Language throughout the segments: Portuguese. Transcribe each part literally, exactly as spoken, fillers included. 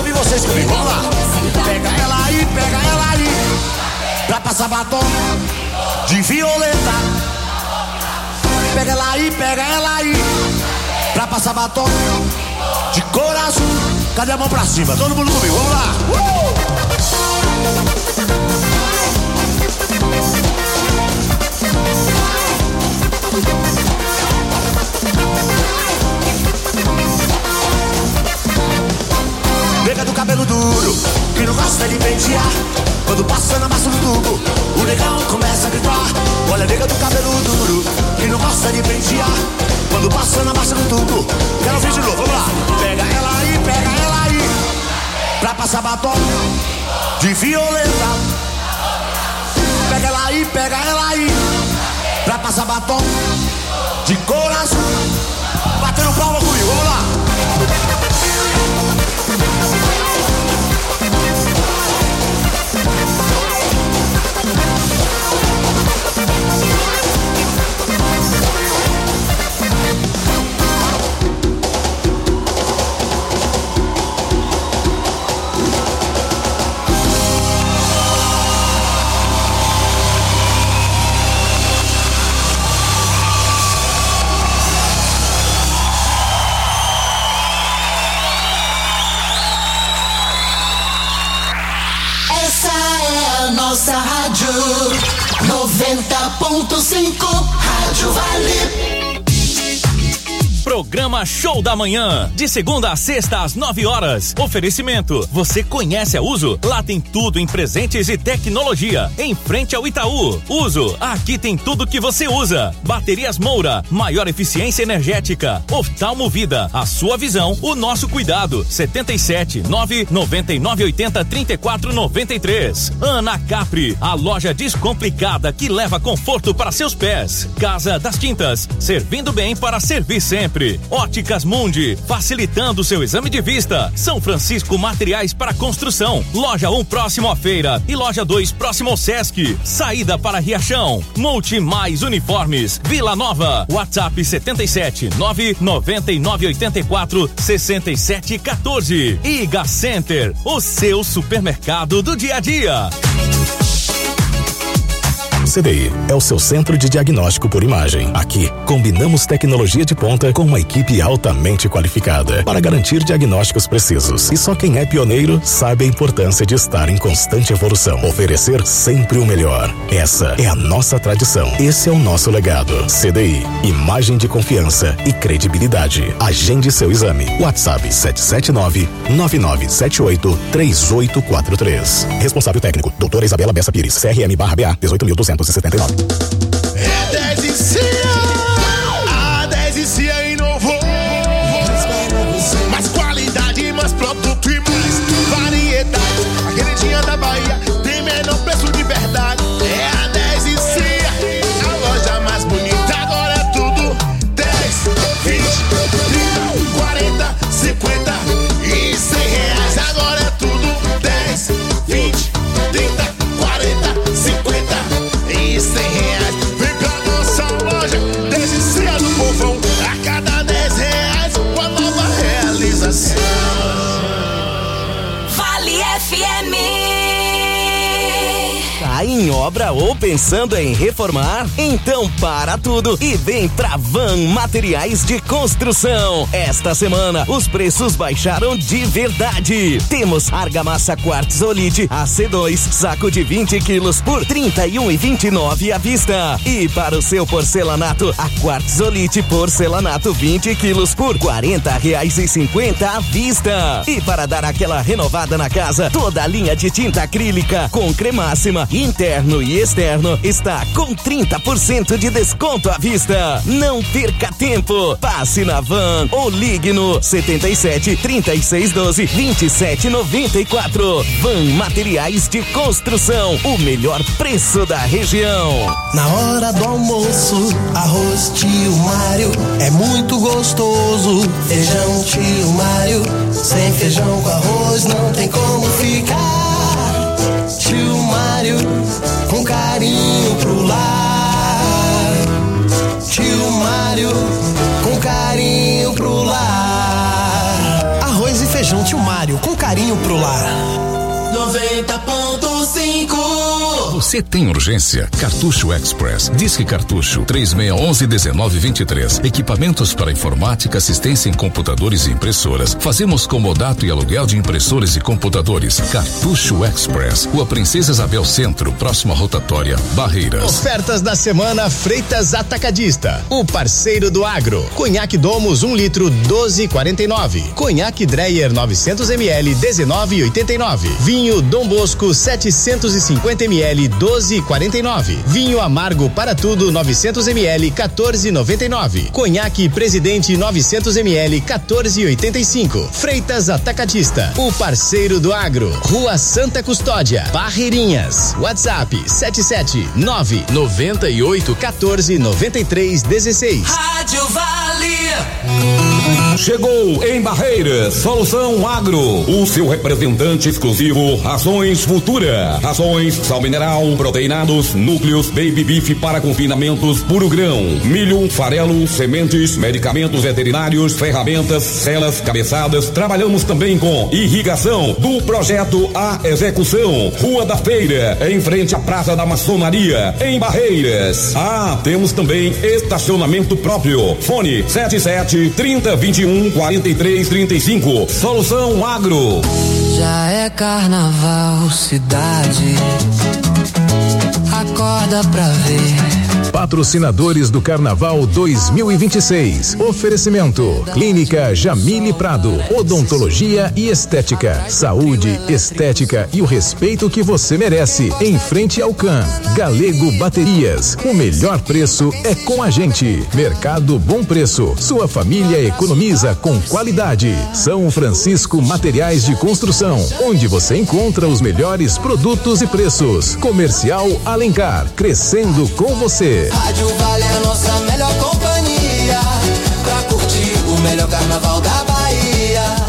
ouvir vocês comigo, vamos lá. Pega ela aí, pega ela aí, pra passar batom de violeta. Pega ela aí, pega ela aí, pra passar batom de cor azul. Cadê a mão pra cima? Todo mundo comigo, vamos lá. Uh! Nega do cabelo duro, que não gosta de pentear. Quando passa na massa do tubo, o negão começa a gritar. Olha a nega do cabelo duro, que não gosta de pentear. Quando passa na massa do tubo, quero ver de novo, vamos lá. Pega ela aí, pega ela aí, pra passar batom de violeta. Pega ela aí, pega ela aí, pra passar batom de cor azul. Batendo palma comigo, vamos lá. Nossa rádio noventa ponto cinco, Rádio Vale. Programa Show da Manhã, de segunda a sexta às nove horas. Oferecimento, você conhece a Uso? Lá tem tudo em presentes e tecnologia, em frente ao Itaú. Uso, aqui tem tudo que você usa. Baterias Moura, maior eficiência energética. Oftalmo Vida, a sua visão, o nosso cuidado. setenta e sete, nove noventa e nove oitenta, trinta e quatro noventa e três. Ana Capri, a loja descomplicada que leva conforto para seus pés. Casa das Tintas, servindo bem para servir sempre. Óticas Mundi, facilitando seu exame de vista. São Francisco Materiais para Construção. Loja um próximo à feira e loja dois próximo ao Sesc. Saída para Riachão. Multi Mais Uniformes, Vila Nova. WhatsApp setenta e sete, nove noventa e nove oitenta e quatro, sessenta e sete quatorze. Iga Center, o seu supermercado do dia a dia. C D I é o seu centro de diagnóstico por imagem. Aqui, combinamos tecnologia de ponta com uma equipe altamente qualificada para garantir diagnósticos precisos. E só quem é pioneiro sabe a importância de estar em constante evolução. Oferecer sempre o melhor. Essa é a nossa tradição. Esse é o nosso legado. C D I, imagem de confiança e credibilidade. Agende seu exame. WhatsApp sete sete nove, nove nove sete oito, três oito quatro três. Responsável técnico, doutora Isabela Bessa Pires, C R M barra B A dezoito mil duzentos e setenta e nove. É dez e C A, a dez e C A inovou. Mais qualidade, mais produto e mais variedade. A queridinha da Bahia tem menor preço de verdade. É a dez e C A, a loja mais bonita. Agora é tudo dez, vinte, trinta, quarenta, cinquenta e cem reais. Agora é tudo dez, vinte, trinta, quarenta, cinquenta e cem reais. Vem pra nossa loja, dez e C A do povão. A cada dez reais, uma nova realização. Vale F M. Tá em obra ou pensando em reformar? Então para tudo e vem pra Van Materiais de Construção. Esta semana os preços baixaram de verdade. Temos argamassa quartzolite A C dois, saco de vinte quilos por trinta e um e vinte e nove à vista. E para o seu porcelanato, a quartzolite porcelanato vinte quilos por quarenta reais e cinquenta à vista. E para dar aquela renovada na casa, toda a linha de tinta acrílica com cremáxima interno e externo está com trinta por cento de desconto à vista. Não perca tempo. Passe na Van ou ligue no setenta e sete, trinta e seis, doze, vinte e sete, noventa e quatro. Van Materiais de Construção, o melhor preço da região. Na hora do almoço, arroz tio Mário é muito gostoso. Feijão tio Mário, sem feijão com arroz não tem como ficar. Tio Mário, com carinho pro lar. Tio Mário, com carinho pro lar. Arroz e feijão tio Mário, Mário, com carinho pro lar. noventa ponto cinco. Você tem urgência? Cartucho Express. Disque Cartucho três seis um um, um nove dois três. Equipamentos para informática, assistência em computadores e impressoras. Fazemos comodato e aluguel de impressores e computadores. Cartucho Express. Rua Princesa Isabel Centro, próxima rotatória, Barreiras. Ofertas da semana Freitas Atacadista. O parceiro do agro. Conhaque Domus um litro doze e quarenta e nove. Conhaque Dreyer novecentos mililitros dezenove e oitenta e nove. Vinho Dom Bosco setecentos e cinquenta mililitros doze e quarenta e nove. Vinho Amargo para tudo novecentos mililitros quatorze e noventa e nove. Conhaque Presidente novecentos mililitros quatorze e oitenta e cinco. Freitas Atacadista, o parceiro do agro. Rua Santa Custódia, Barreirinhas. WhatsApp sete sete nove noventa e oito quatorze noventa e três dezesseis. Rádio Vale. Chegou em Barreiras, Solução Agro, o seu representante exclusivo Rações Futura. Rações, sal mineral, proteinados, núcleos, baby beef para confinamentos, puro grão, milho, farelo, sementes, medicamentos veterinários, ferramentas, celas, cabeçadas. Trabalhamos também com irrigação do projeto à execução. Rua da Feira, em frente à Praça da Maçonaria, em Barreiras. Ah, temos também estacionamento próprio. Fone sete sete trinta vinte e um quarenta e três trinta e cinco. Solução Agro. Já é carnaval, cidade. Acorda pra ver. Patrocinadores do Carnaval dois mil e vinte e seis. Oferecimento: Clínica Jamile Prado, Odontologia e Estética. Saúde, estética e o respeito que você merece. Em frente ao C A M. Galego Baterias. O melhor preço é com a gente. Mercado Bom Preço. Sua família economiza com qualidade. São Francisco Materiais de Construção, onde você encontra os melhores produtos e preços. Comercial Alencar, crescendo com você. Rádio Vale é a nossa melhor companhia pra curtir o melhor carnaval da Bahia.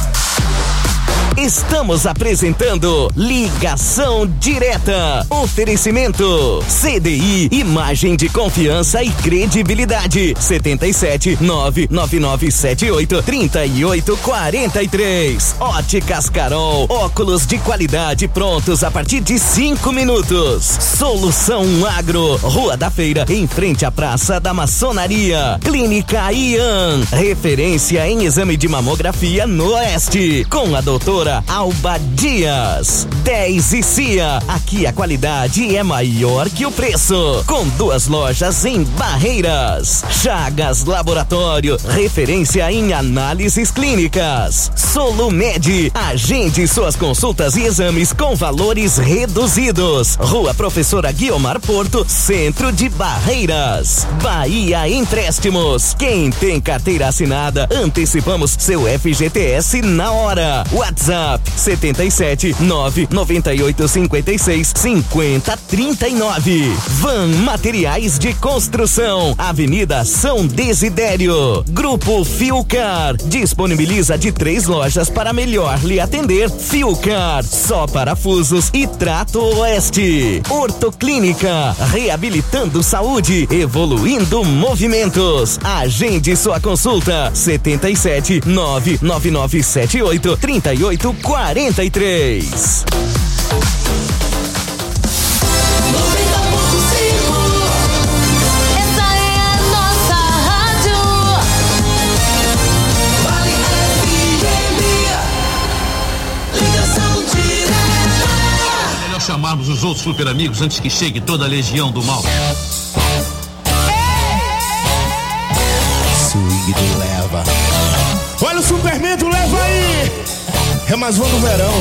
Estamos apresentando Ligação Direta. Oferecimento C D I, imagem de confiança e credibilidade. setenta e sete nove nove nove sete oito três oito quatro três. Óticas Carol, óculos de qualidade prontos a partir de cinco minutos. Solução Agro, Rua da Feira, em frente à Praça da Maçonaria. Clínica Ian, referência em exame de mamografia no Oeste, com a doutora Alba Dias. dez e Cia, aqui a qualidade é maior que o preço, com duas lojas em Barreiras. Chagas Laboratório, referência em análises clínicas. Solumed, agende suas consultas e exames com valores reduzidos. Rua Professora Guiomar Porto, centro de Barreiras. Bahia Empréstimos, quem tem carteira assinada, antecipamos seu F G T S na hora. WhatsApp setenta e sete nove noventa e oito cinquenta e seis cinquenta trinta e nove. Van Materiais de Construção, Avenida São Desidério. Grupo Fiucar disponibiliza de três lojas para melhor lhe atender. Fiucar, só parafusos e trato oeste. Ortoclínica, reabilitando saúde, evoluindo movimentos. Agende sua consulta setenta e sete nove nove nove sete oito trinta e oito quarenta e três. noventa ponto cinco. Essa é a nossa rádio. Vale F M. Ligação direta. É melhor chamarmos os outros super amigos antes que chegue toda a legião do mal. Swing do leva. Olha o Superman do leva aí. É mais um do verão.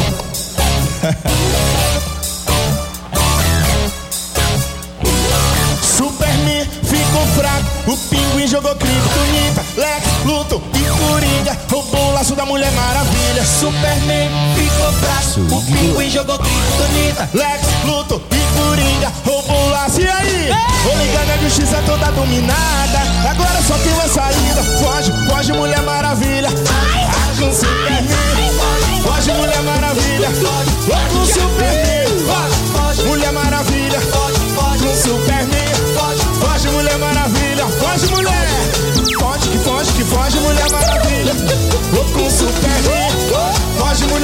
Superman ficou fraco, o Pinguim jogou Kryptonita. Lex, Luthor e Coringa roubou o laço da Mulher Maravilha. Superman ficou fraco, o Pinguim jogou Kryptonita. Lex, Luthor e Coringa roubou o laço. E aí? Vou ligar na justiça toda dominada. Agora só tem uma saída. Foge, foge Mulher Maravilha. Ah, com Superman. Foge Mulher Maravilha. Foge com Superman. Foge Mulher Maravilha. Foge com Superman. Foge Mulher Maravilha. Foge mulher. Foge que foge que foge Mulher Maravilha. Vou com Superman. Foge Mulher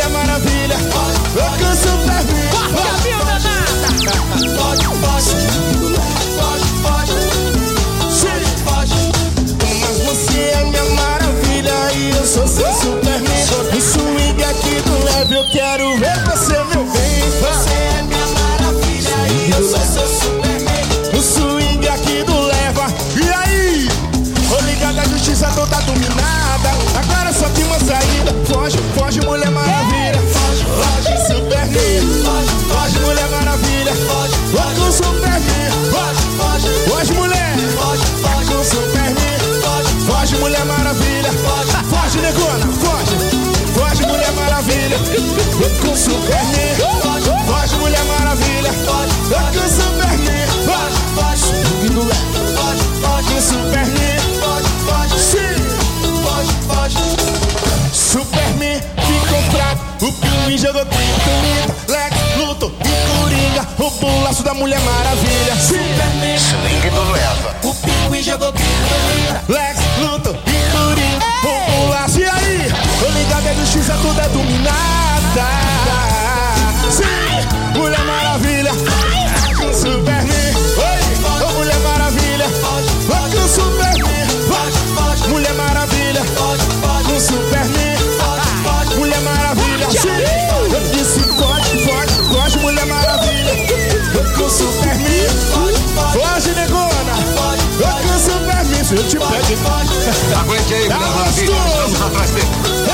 toda dominada. Agora só tem uma saída. Foge, foge, Mulher Maravilha. Foge, foge, Superman. Foge, foge, Mulher Maravilha. Foge, foge, com Superman. Foge, foge, foge, mulher. Foge, foge, com Superman. Foge, foge, Mulher Maravilha. Foge, foge, negona. Foge, foge, Mulher Maravilha. Com Superman. Foge, foge, Mulher Maravilha. Foge, com Superman. Foge, foge, do lado. Foge, foge, com Superman. Foge, foge, sim. Foge, foge. Superman ficou fraco, o Pinguim jogou kryptonita. Lex, Luthor e Coringa roubou o laço da Mulher Maravilha. Superman, Swing do Leva. o Pinguim jogou kryptonita. Lex, Luthor e Coringa roubou o laço. E aí? Tô ligado, é justiça, tudo é dominada. Sim, Mulher Maravilha. Com Superman. Oi, ô Mulher Maravilha. Vai com Superman. Mulher Maravilha. Com Superman. Mulher Maravilha, sim. Eu disse pode, pode, pode, Mulher Maravilha. Eu com Superman. Foge, negona. Eu com Superman. Se eu te pego, aguente aí, Mulher Maravilha. Vamos atrás dele.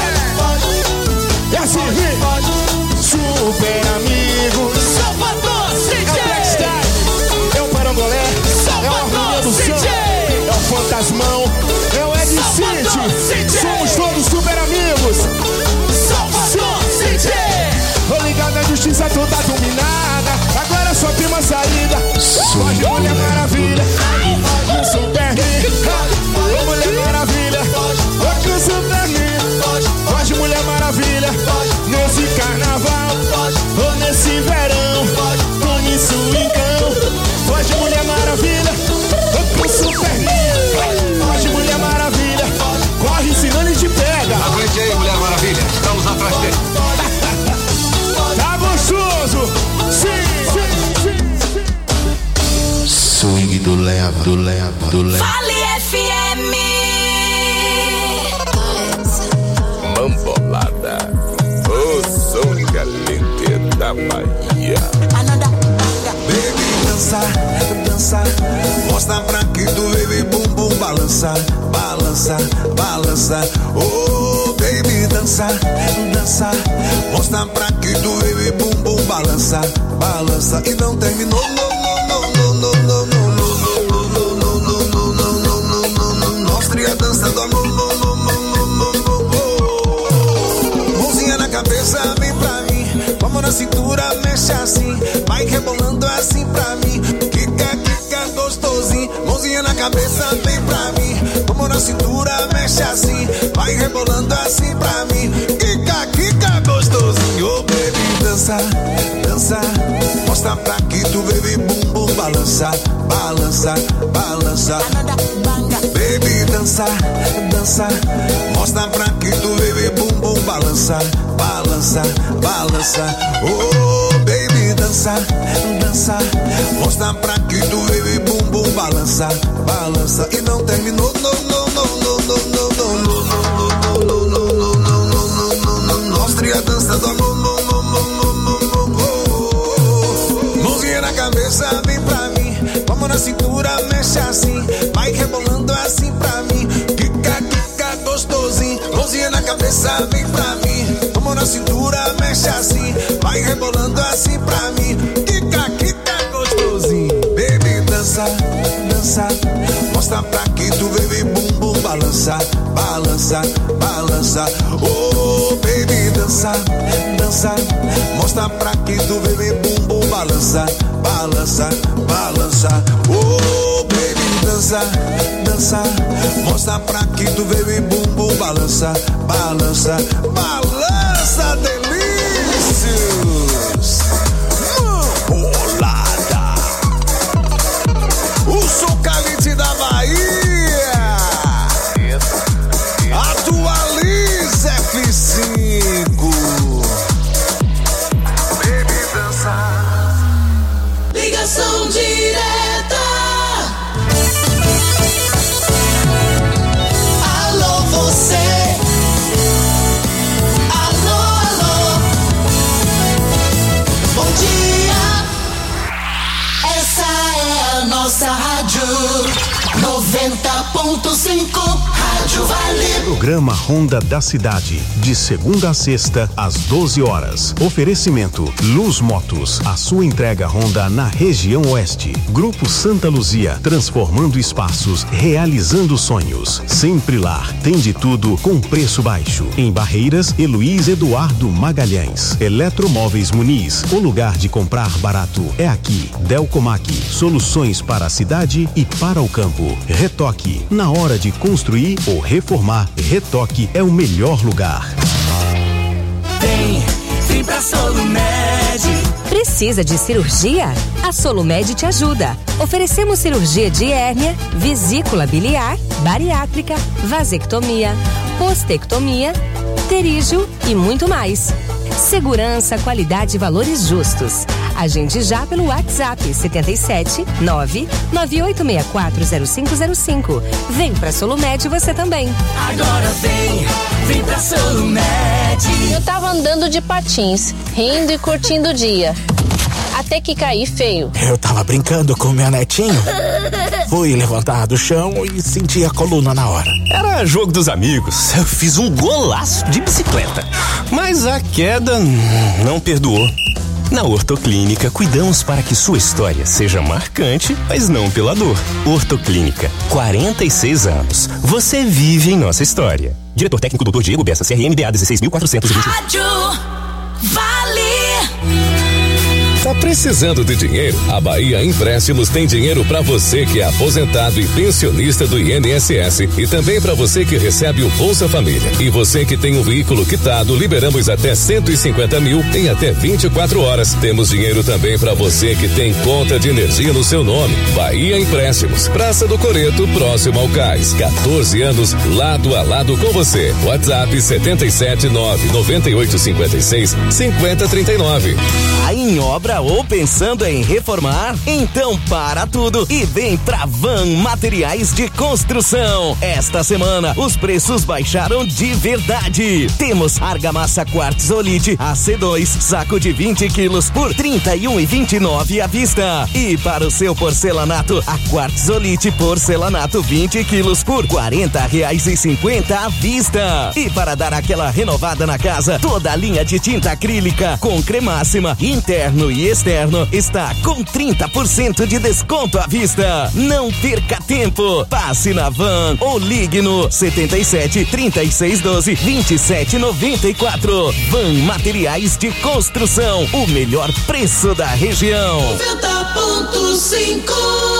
É assim, vem. Super amigo. Salvador, C J. É o Blackstyle. É o Parangolé. É o Harmonia do Som. É o Fantasmão. É o Ed City. Somos todos super amigos. Tô ligado, a justiça toda dominada. Agora só tem uma saída. Foge, Mulher Maravilha. Com Superman. Ô Mulher Maravilha. Ô com Superman. Foge, Mulher Maravilha. Nesse carnaval ou nesse verão, tome swingão. Foge, Mulher Maravilha. Ô com Superman. Foge, Mulher Maravilha. Corre, senão ele te pega. Aguente aí, Mulher Maravilha. Estamos atrás dele. Tá gostoso! Sim, sim, sim, sim. Swing do Leva, do Leva, do Leva. Fale F M. Mambolada, o som caliente da Bahia. Baby, dança, dança. Mostra pra que tu baby, bum bum, balança, balança, balança. Oh, baby, dança, dança. Mostra pra que tu baby, bum bum, balança, balança. E não terminou, não, não, não, não, não, não, não, não, não, não, não, não, não, não. Mostre a dança do amor, não, não, não, não, não, não. Mãozinha na cabeça, vem pra mim. Vamos na cintura, mexe assim. Vai rebolando assim pra mim. Kika, kika, gostosinho. Mãozinha na cabeça, vem pra mim. Vamos na cintura, mexe assim. Vai rebolando assim pra mim. Kika, kika, gostosinho. Oh, baby, dança, dança. Mostra pra que tu, baby, bum, bum, balança, balança, balança. Baby, dança, dança. Mostra pra que tu, baby, bum, bum, balança, balança, balança. Oh, baby, dança, dança. Mostra pra que tu, baby, bum, bum, balança, balança. E não terminou, não, não, não, não, não, não, não, não, não, não, não, não, não, não. Mostre a dança do amor, não, não, não, não, não, não. Mãozinha na cabeça, vem pra mim. Vamos na cintura, mexe assim. Vai rebolando assim pra mim. Kika, kika, gostosinho. Mãozinha na cabeça, vem pra mim. Vamos na cintura, mexe assim. Vai rebolando assim pra mim. Kika, kika, gostosinho. Baby, dança, dança. Mostra pra que tu, baby, bum, bum, balança, balança, balança. Oh, baby, dança, dança. Mostra pra que tu, baby, bum, bum, balança, balança, balança. Oh, baby, dança, dança. Mostra pra que tu, baby, bum, bum, balança, balança, balança, delícios. Mambolada, o som caliente da Bahia. Atualiza F cinco. Baby, dança. Ligação direta. Alô, você. Alô, alô. ponto cinco, Rádio Vale. Programa Ronda da Cidade, de segunda a sexta, às doze horas. Oferecimento Luz Motos, a sua entrega Honda na região oeste. Grupo Santa Luzia, transformando espaços, realizando sonhos. Sempre Lar, tem de tudo com preço baixo. Em Barreiras, Heloís Eduardo Magalhães. Eletromóveis Muniz, o lugar de comprar barato é aqui. Delcomac, soluções para a cidade e para o campo. Retoque, na hora de construir ou reformar, Retoque é o melhor lugar. Vem, vem pra Solumed. Precisa de cirurgia? A Solumed te ajuda. Oferecemos cirurgia de hérnia, vesícula biliar, bariátrica, vasectomia, postectomia, pterígio e muito mais. Segurança, qualidade e valores justos. Agende já pelo WhatsApp setenta e sete, nove nove oito seis quatro zero cinco zero cinco. Vem pra Solumed você também. Agora vem, vem pra Solumed. Eu tava andando de patins, rindo e curtindo o dia. Até que caí feio. Eu tava brincando com meu netinho. Fui levantar do chão e senti a coluna na hora. Era jogo dos amigos. Eu fiz um golaço de bicicleta. Mas a queda não perdoou. Na Ortoclínica, cuidamos para que sua história seja marcante, mas não pela dor. Ortoclínica, quarenta e seis anos. Você vive em nossa história. Diretor técnico doutor Diego Bessa, C R M D A dezesseis mil quatrocentos e vinte. Rádio Vale. Tá precisando de dinheiro? A Bahia Empréstimos tem dinheiro para você que é aposentado e pensionista do I N S S e também para você que recebe o Bolsa Família. E você que tem um veículo quitado, liberamos até cento e cinquenta mil em até vinte e quatro horas. Temos dinheiro também para você que tem conta de energia no seu nome. Bahia Empréstimos, Praça do Coreto, próximo ao Cais. quatorze anos lado a lado com você. WhatsApp setenta e sete, nove nove oito cinco seis, cinco zero três nove. Tá em obra ou pensando em reformar? Então para tudo e vem pra Van Materiais de Construção. Esta semana os preços baixaram de verdade. Temos argamassa quartzolite A C dois, saco de vinte quilos por trinta e um e vinte e nove à vista. E para o seu porcelanato, a quartzolite porcelanato vinte quilos por quarenta reais e cinquenta à vista. E para dar aquela renovada na casa, toda a linha de tinta acrílica com cremáxima, interno e externo está com trinta por cento de desconto à vista. Não perca tempo. Passe na Van ou ligue no setenta e sete, trinta e seis, doze, vinte e sete, noventa e quatro. Van Materiais de Construção, o melhor preço da região. noventa ponto cinco.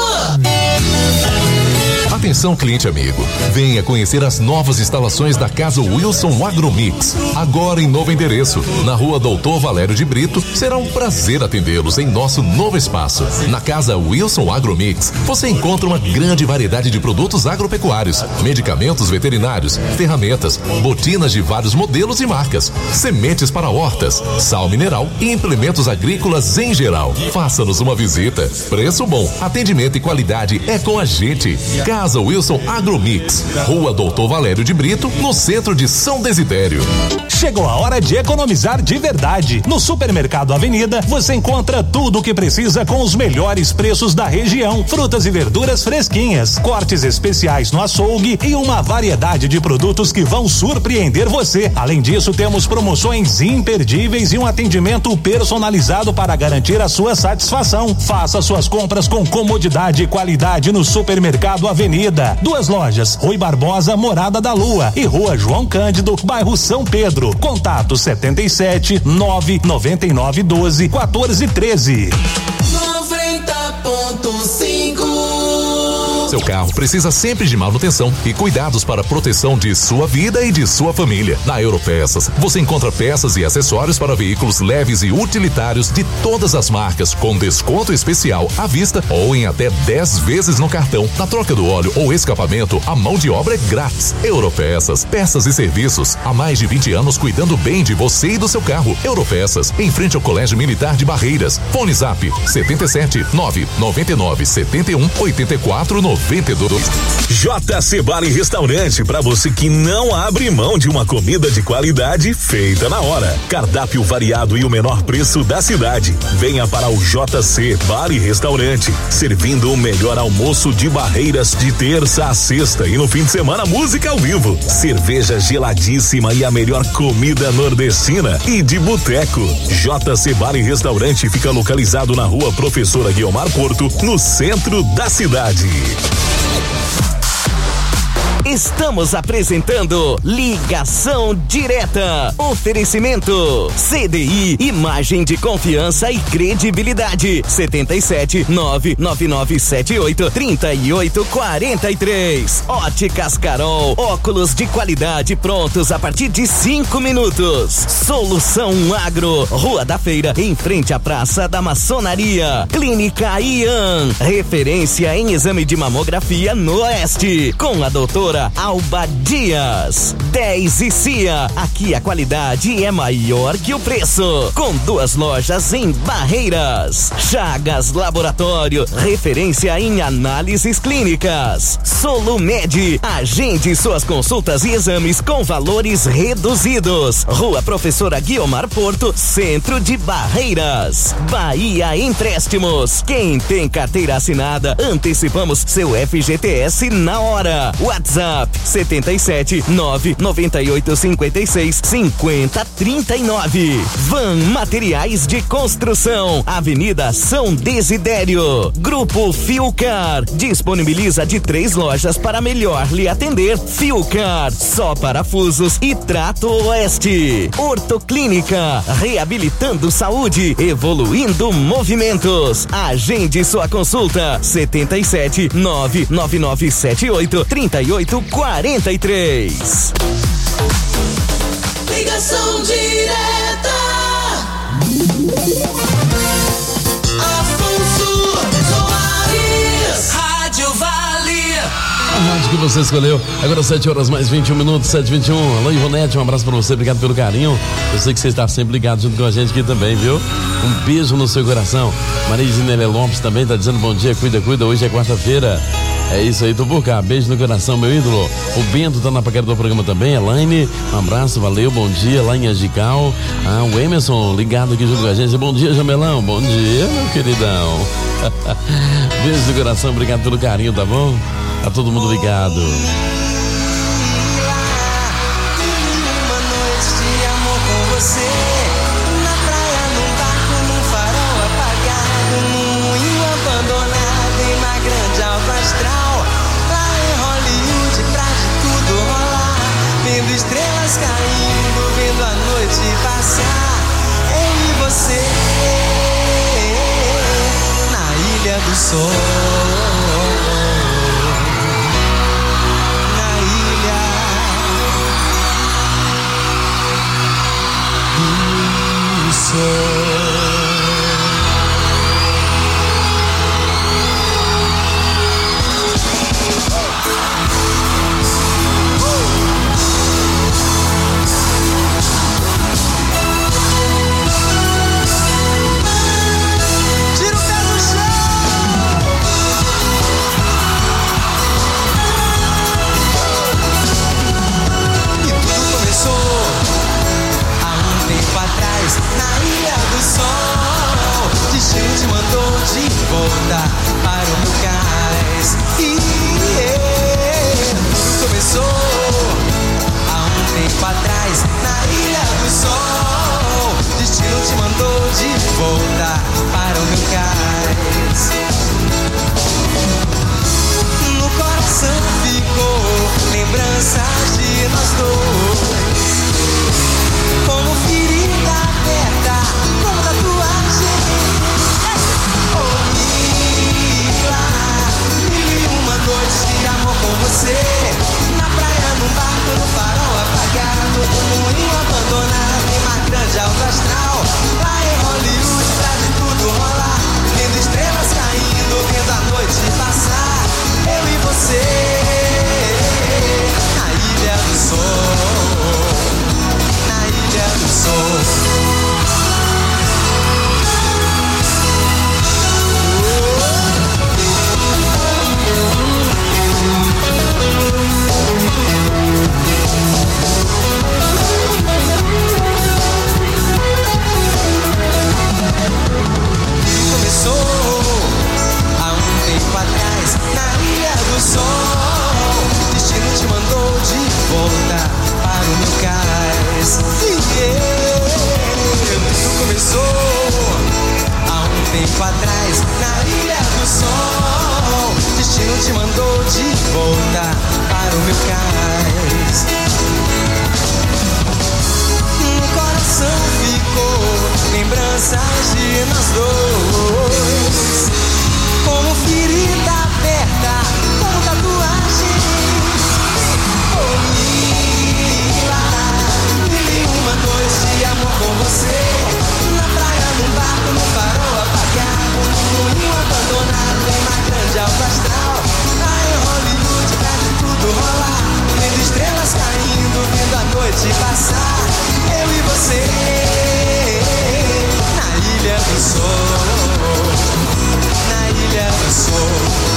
Atenção, cliente amigo. Venha conhecer as novas instalações da Casa Wilson Agromix. Agora em novo endereço, na Rua Doutor Valério de Brito. Será um prazer atendê-los em nosso novo espaço. Na Casa Wilson Agromix, você encontra uma grande variedade de produtos agropecuários, medicamentos veterinários, ferramentas, botinas de vários modelos e marcas, sementes para hortas, sal mineral e implementos agrícolas em geral. Faça-nos uma visita. Preço bom, atendimento e qualidade é com a gente. Casa Wilson Agromix, Rua Doutor Valério de Brito, no centro de São Desidério. Chegou a hora de economizar de verdade. No Supermercado Avenida, você encontra tudo o que precisa com os melhores preços da região. Frutas e verduras fresquinhas, cortes especiais no açougue e uma variedade de produtos que vão surpreender você. Além disso, temos promoções imperdíveis e um atendimento personalizado para garantir a sua satisfação. Faça suas compras com comodidade e qualidade no Supermercado Avenida. Duas lojas, Rui Barbosa, Morada da Lua e Rua João Cândido, bairro São Pedro. Contato setenta e sete, nove nove nove, doze, quatorze, treze. noventa ponto cinco. Seu carro precisa sempre de manutenção e cuidados para a proteção de sua vida e de sua família. Na Europeças, você encontra peças e acessórios para veículos leves e utilitários de todas as marcas, com desconto especial à vista ou em até dez vezes no cartão. Na troca do óleo ou escapamento, a mão de obra é grátis. Europeças, peças e serviços. Há mais de vinte anos cuidando bem de você e do seu carro. Europeças, em frente ao Colégio Militar de Barreiras. Fone Zap setenta e sete, nove nove nove, setenta e um, oitenta e quatro, noventa. noventa e dois. J C Bar e Restaurante, para você que não abre mão de uma comida de qualidade feita na hora. Cardápio variado e o menor preço da cidade. Venha para o J C Bar e Restaurante, servindo o melhor almoço de Barreiras de terça a sexta e no fim de semana música ao vivo, cerveja geladíssima e a melhor comida nordestina e de boteco. J C Bar e Restaurante fica localizado na Rua Professora Guiomar Porto, no centro da cidade. Estamos apresentando Ligação Direta. Oferecimento C D I, imagem de confiança e credibilidade. setenta e sete, nove nove nove sete oito, trinta e oito quarenta e três. Óticas Carol, óculos de qualidade prontos a partir de cinco minutos. Solução Agro, Rua da Feira, em frente à Praça da Maçonaria. Clínica Ian, referência em exame de mamografia no Oeste, com a doutora Alba Dias. dez e C I A, aqui a qualidade é maior que o preço, com duas lojas em Barreiras. Chagas Laboratório, referência em análises clínicas. Solumed, agende suas consultas e exames com valores reduzidos. Rua Professora Guiomar Porto, centro de Barreiras. Bahia Empréstimos, quem tem carteira assinada, antecipamos seu F G T S na hora. WhatsApp setenta e sete, nove noventa e oito, cinquenta e seis, cinquenta, trinta e nove. Van Materiais de Construção, Avenida São Desidério. Grupo Fiucar, disponibiliza de três lojas para melhor lhe atender. Fiucar, só parafusos e trato oeste. Ortoclínica, reabilitando saúde, evoluindo movimentos. Agende sua consulta, setenta e sete, nove nove nove sete oito, trinta e oito quarenta e três. Ligação direta. Afonso Soares. Rádio Vale. A rádio que você escolheu. Agora sete horas mais vinte e um minutos, sete e vinte e um. Alô, Ivonete, um abraço pra você, obrigado pelo carinho. Eu sei que você está sempre ligado junto com a gente aqui também, viu? Um beijo no seu coração. Maria Zinele Lopes também tá dizendo bom dia, cuida, cuida. Hoje é quarta-feira. É isso aí, Tubuca, beijo no coração, meu ídolo. O Bento tá na paquera do programa também. Elaine, um abraço, valeu, bom dia lá em Agical. Ah, o Emerson ligado aqui junto com a gente. Bom dia, Jamelão, bom dia, meu queridão. Beijo no coração, obrigado pelo carinho, tá bom? Tá todo mundo ligado. Estrelas caindo, vendo a noite passar. Eu e você na Ilha do Sol, na Ilha do Sol. noite passar, eu e você, na Ilha do Sol, na Ilha do Sol.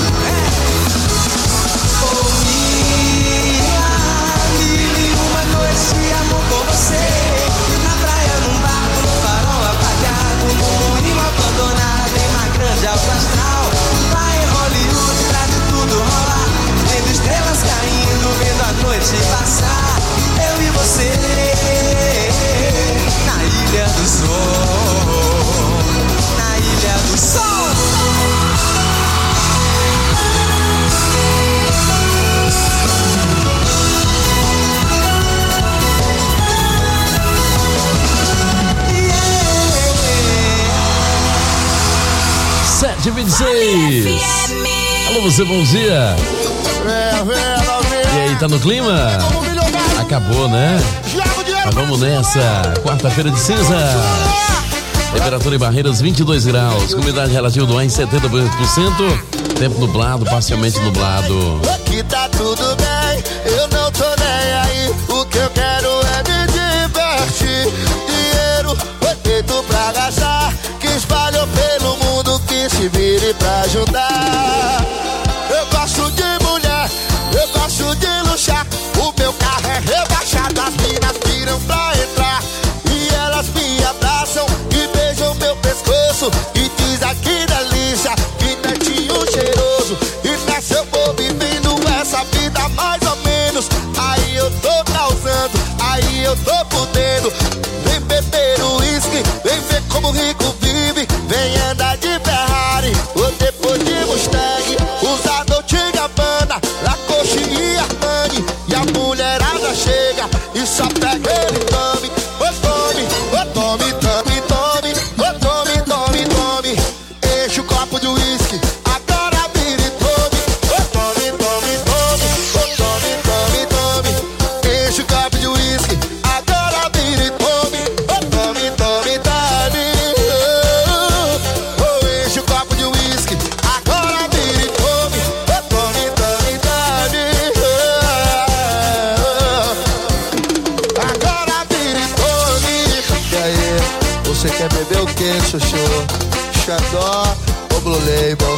Oh, Mila, mil e uma noites de amor com você, na praia, num barco, no farol apagado, num moinho abandonado, em uma grande alta astral, lá em Hollywood, pra de tudo rolar, vendo estrelas caindo, vendo a noite passar, eu e você, na Ilha do Sol, na Ilha do Sol. sete e vinte e seis. Alô, você, bom dia. E aí, tá no clima? Acabou, né? Mas vamos nessa. Quarta-feira de cinza. Temperatura em Barreiras vinte e dois graus. Umidade relativa do ar em setenta por cento. Tempo nublado, parcialmente nublado. Aqui tá tudo bem, eu não tô nem aí. O que eu quero é me divertir. Dinheiro foi feito pra gastar, que espalhou pelo mundo, que se vire pra ajudar. Eu gosto de mulher, eu gosto de luxar. O meu carro é rebaixado, as minas viram pra entrar. E elas me abraçam e beijam meu pescoço. E diz aqui delícia, que netinho cheiroso. E nessa eu vou vivendo essa vida mais ou menos. Aí eu tô causando, aí eu tô podendo. Vem beber o uísque, vem ver como o rico vive. Vem andar de Ferrari, ou depois de Mustang. Usar Dolce e Gabbana, Lacoste e Armani. E a mulherada chega e só pega ele e tome. Ô tome, ô tome, tome, tome. Ô tome, tome, tome. Enche o copo de uísque, agora vira e tome. Ô tome, tome, tome. Ô tome, tome, tome. Enche o copo de uísque, agora vira e tome. Ô tome, tome, tome. Ô enche o copo de uísque, agora vira e tome. Ô tome, tome, tome. Agora vira e tome. E aí, você quer beber o que, chuchu? Xandó ou Blue Label?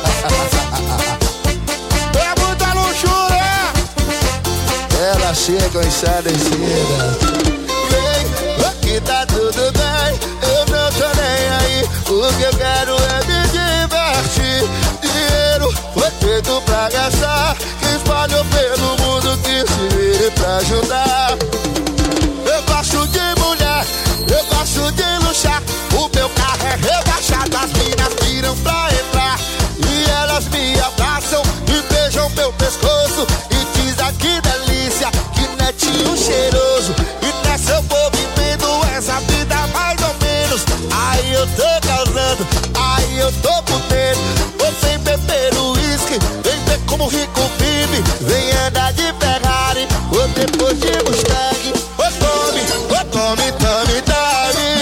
É muita luxúria. Elas chegam ensandecidas. Vem, aqui tá tudo bem, eu não tô nem aí. O que eu quero é me divertir. Dinheiro foi feito pra gastar, que espalhou pelo mundo, que se vire pra ajudar. Eu gosto de mulher, eu gosto de luxar. O meu carro é rebaixado, as minas viram pra entrar. E elas me abraçam e beijam meu pescoço. E diz aqui delícia, que netinho cheiroso. E nessa eu vou vivendo essa vida mais ou menos. Aí eu tô causando, aí eu tô podendo. Vou sem beber o uísque, vem ver como o rico vive. Vem andar de Ferrari, ou depois de Mustang. Ô tome, ô tome, tome, tome.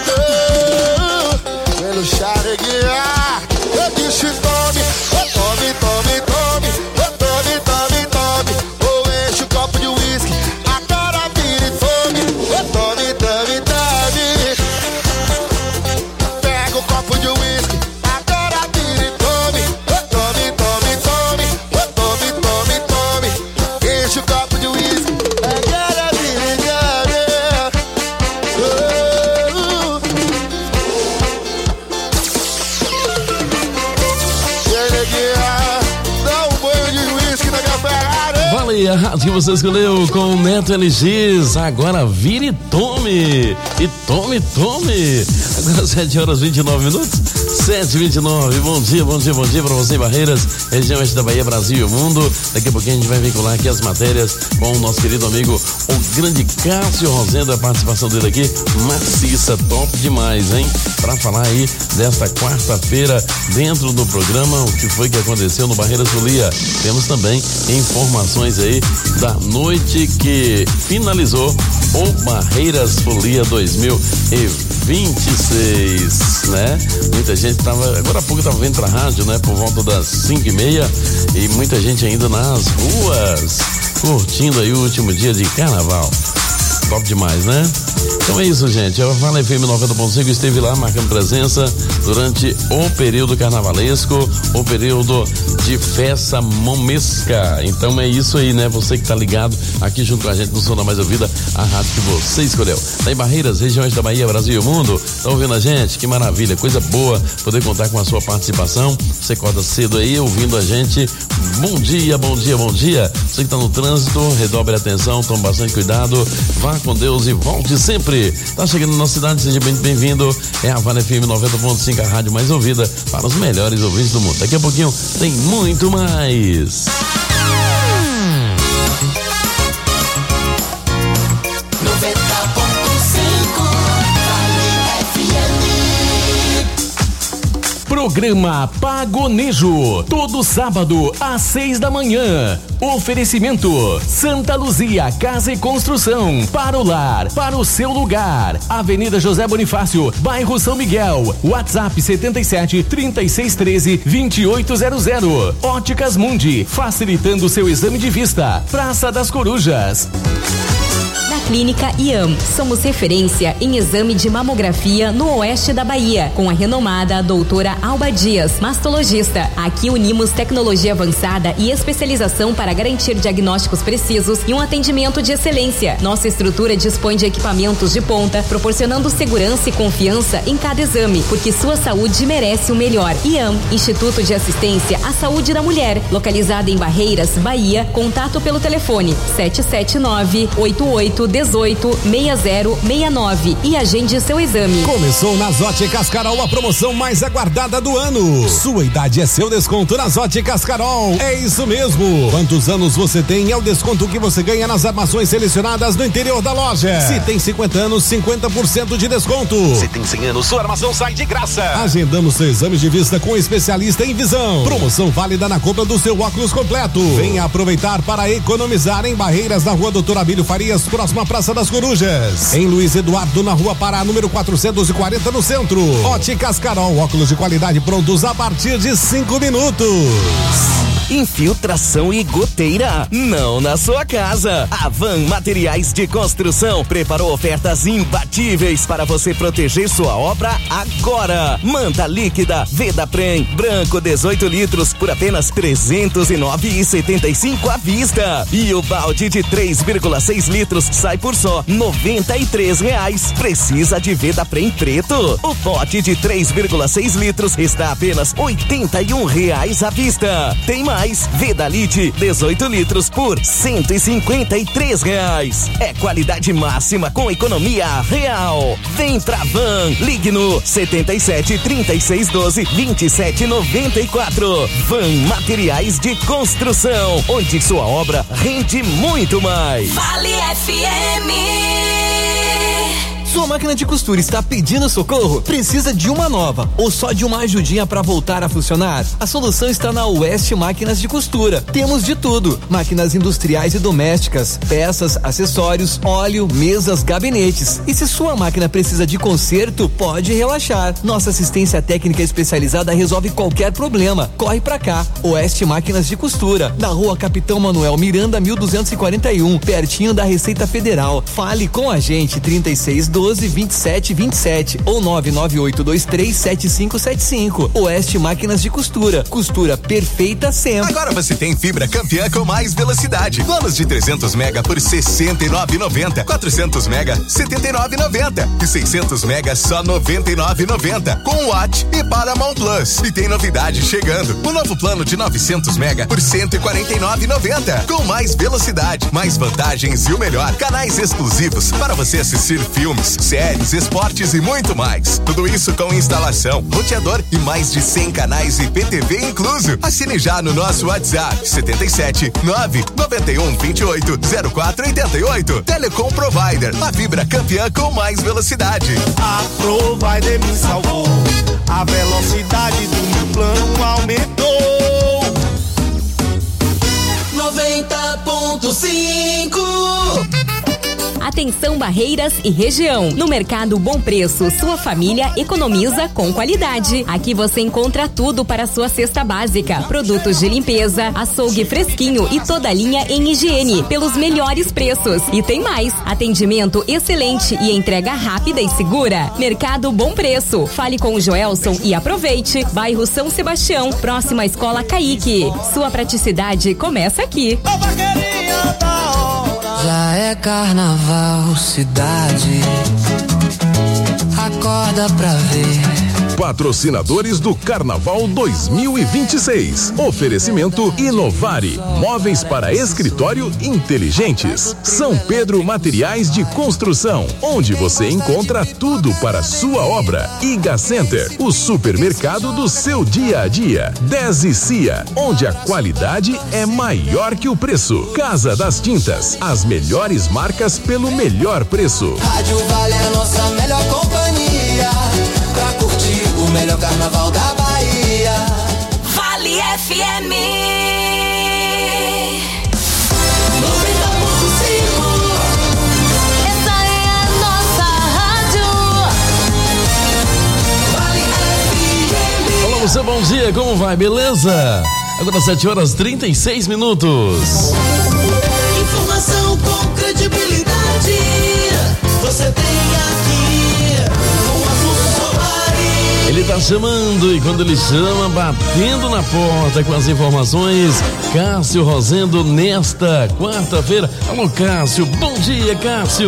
Vem luxar, neguinha. Eu disse tome, ô tome, tome, tome. Ô tome, tome, tome. Ou enche o copo de uísque, agora vira e tome. Ô tome, tome, tome. Pega o copo de uísque, agora vira e tome. Ô tome, tome, tome. Ô tome, tome, tome. Enche o copo de uísque, agora vira e tome. Oh. E aí, neguinha, dá um banho de uísque na minha Ferrari. Vale, a rádio que você escolheu com o Neto L X. Agora vire e tome. E tome, tome. Agora sete horas e vinte e nove minutos. sete e vinte e nove. Bom dia, bom dia, bom dia pra você em Barreiras, região oeste da Bahia, Brasil e o mundo. Daqui a pouquinho a gente vai vincular aqui as matérias com o nosso querido amigo, o grande Cássio Rosendo. A participação dele aqui, maciça, top demais, hein? Pra falar aí desta quarta-feira dentro do programa, o que foi que aconteceu no Barreiras Folia. Temos também informações aí da noite que finalizou o Barreiras Folia dois mil e vinte e seis, né? Muita gente tava, agora há pouco tava vindo pra rádio, né? Por volta das cinco e meia, e muita gente ainda nas ruas, curtindo aí o último dia de carnaval. Top demais, né? Então é isso, gente. A Vale F M noventa ponto cinco esteve lá marcando presença durante o período carnavalesco, o período de festa momesca. Então é isso aí, né? Você que tá ligado aqui junto com a gente no Som da Mais Ouvida, a rádio que você escolheu. Tá em Barreiras, regiões da Bahia, Brasil e o mundo. Tá ouvindo a gente? Que maravilha, coisa boa poder contar com a sua participação. Você acorda cedo aí ouvindo a gente. Bom dia, bom dia, bom dia. Você que tá no trânsito, redobre a atenção, tome bastante cuidado. Vá com Deus e volte sempre. Tá chegando na nossa cidade, seja bem bem-vindo. É a Vale F M noventa ponto cinco, a rádio mais ouvida para os melhores ouvintes do mundo. Daqui a pouquinho tem muito mais. Programa Pagonejo, todo sábado às seis da manhã. Oferecimento Santa Luzia Casa e Construção, para o lar, para o seu lugar. Avenida José Bonifácio, bairro São Miguel. WhatsApp setenta e sete, trinta e seis, treze, vinte e oito zero zero. Óticas Mundi, facilitando seu exame de vista. Praça das Corujas. Na Clínica I A M, somos referência em exame de mamografia no oeste da Bahia, com a renomada doutora Alba Dias, mastologista. Aqui unimos tecnologia avançada e especialização para garantir diagnósticos precisos e um atendimento de excelência. Nossa estrutura dispõe de equipamentos de ponta, proporcionando segurança e confiança em cada exame, porque sua saúde merece o melhor. I A M, Instituto de Assistência à Saúde da Mulher, localizada em Barreiras, Bahia. Contato pelo telefone sete sete nove, oito oito um oito, seis zero seis nove e agende seu exame. Começou nas Óticas Carol a promoção mais aguardada do ano. Sua idade é seu desconto nas Óticas Carol. É isso mesmo. Quantos anos você tem é o desconto que você ganha nas armações selecionadas no interior da loja. Se tem cinquenta anos, cinquenta por cento de desconto. Se tem cem anos, sua armação sai de graça. Agendamos seu exame de vista com especialista em visão. Promoção válida na compra do seu óculos completo. Venha aproveitar para economizar em Barreiras, na Rua Doutor Abílio Farias, próxima à Praça das Corujas. Em Luiz Eduardo, na Rua Pará, número quatrocentos e quarenta, no centro. Óticas Carol, óculos de qualidade prontos a partir de cinco minutos. Infiltração e goteira? Não na sua casa. A Van Materiais de Construção preparou ofertas imbatíveis para você proteger sua obra agora. Manta líquida Vedaprem branco dezoito litros por apenas trezentos e nove reais e setenta e cinco centavos à vista. E o balde de três vírgula seis litros sai por só noventa e três reais. Precisa de Vedaprem preto? O pote de três vírgula seis litros está apenas oitenta e um reais à vista. Tem mais mais Vedalite dezoito litros por cento e cinquenta e três reais. É qualidade máxima com economia real. Vem pra Van, ligue no setenta e sete, trinta e seis, doze, vinte e sete, noventa e quatro. Van Materiais de Construção, onde sua obra rende muito mais. Vale F M. Sua máquina de costura está pedindo socorro? Precisa de uma nova ou só de uma ajudinha para voltar a funcionar? A solução está na Oeste Máquinas de Costura. Temos de tudo: máquinas industriais e domésticas, peças, acessórios, óleo, mesas, gabinetes. E se sua máquina precisa de conserto, pode relaxar. Nossa assistência técnica especializada resolve qualquer problema. Corre pra cá. Oeste Máquinas de Costura, na Rua Capitão Manuel Miranda, mil duzentos e quarenta e um, pertinho da Receita Federal. Fale com a gente, trinta e seis, doze, vinte e sete, vinte e sete ou nove nove oito dois três, sete cinco sete cinco. Oeste Máquinas de Costura, costura perfeita sempre. Agora você tem fibra campeã com mais velocidade. Planos de trezentos mega por sessenta e nove reais e noventa centavos, quatrocentos mega setenta e nove reais e noventa centavos e seiscentos mega só noventa e nove reais e noventa centavos com Watt e Paramount Plus. E tem novidade chegando: o novo plano de novecentos mega por cento e quarenta e nove reais e noventa centavos com mais velocidade, mais vantagens e o melhor, canais exclusivos para você assistir filmes, séries, esportes e muito mais. Tudo isso com instalação, roteador e mais de cem canais e P T V incluso. Assine já no nosso WhatsApp setenta e sete, nove, noventa e um, vinte e oito, zero quatro oitenta e oito. Telecom Provider, a fibra campeã com mais velocidade. A Provider me salvou, a velocidade do meu plano aumentou. noventa ponto cinco. Atenção Barreiras e região. No Mercado Bom Preço, sua família economiza com qualidade. Aqui você encontra tudo para sua cesta básica, produtos de limpeza, açougue fresquinho e toda a linha em higiene, pelos melhores preços. E tem mais, atendimento excelente e entrega rápida e segura. Mercado Bom Preço. Fale com o Joelson e aproveite. Bairro São Sebastião, próxima à Escola Caique. Sua praticidade começa aqui. Já é carnaval, cidade. Acorda pra ver. Patrocinadores do Carnaval dois mil e vinte e seis. Oferecimento Inovare, móveis para escritório inteligentes. São Pedro Materiais de Construção, onde você encontra tudo para sua obra. Iga Center, o supermercado do seu dia a dia. Dez e Cia, onde a qualidade é maior que o preço. Casa das Tintas, as melhores marcas pelo melhor preço. Rádio Vale é a nossa melhor companhia, pra curtir o melhor carnaval da Bahia. Vale F M noventa ponto cinco. Essa é a nossa rádio. Vale F M. Olá, você, bom dia, como vai? Beleza? Agora sete horas e trinta e seis minutos. Informação com credibilidade. Você tem aqui com Afonso Solari. Ele tá chamando e quando ele chama, batendo na porta com as informações, Cássio Rosendo nesta quarta-feira. Alô, Cássio, bom dia, Cássio.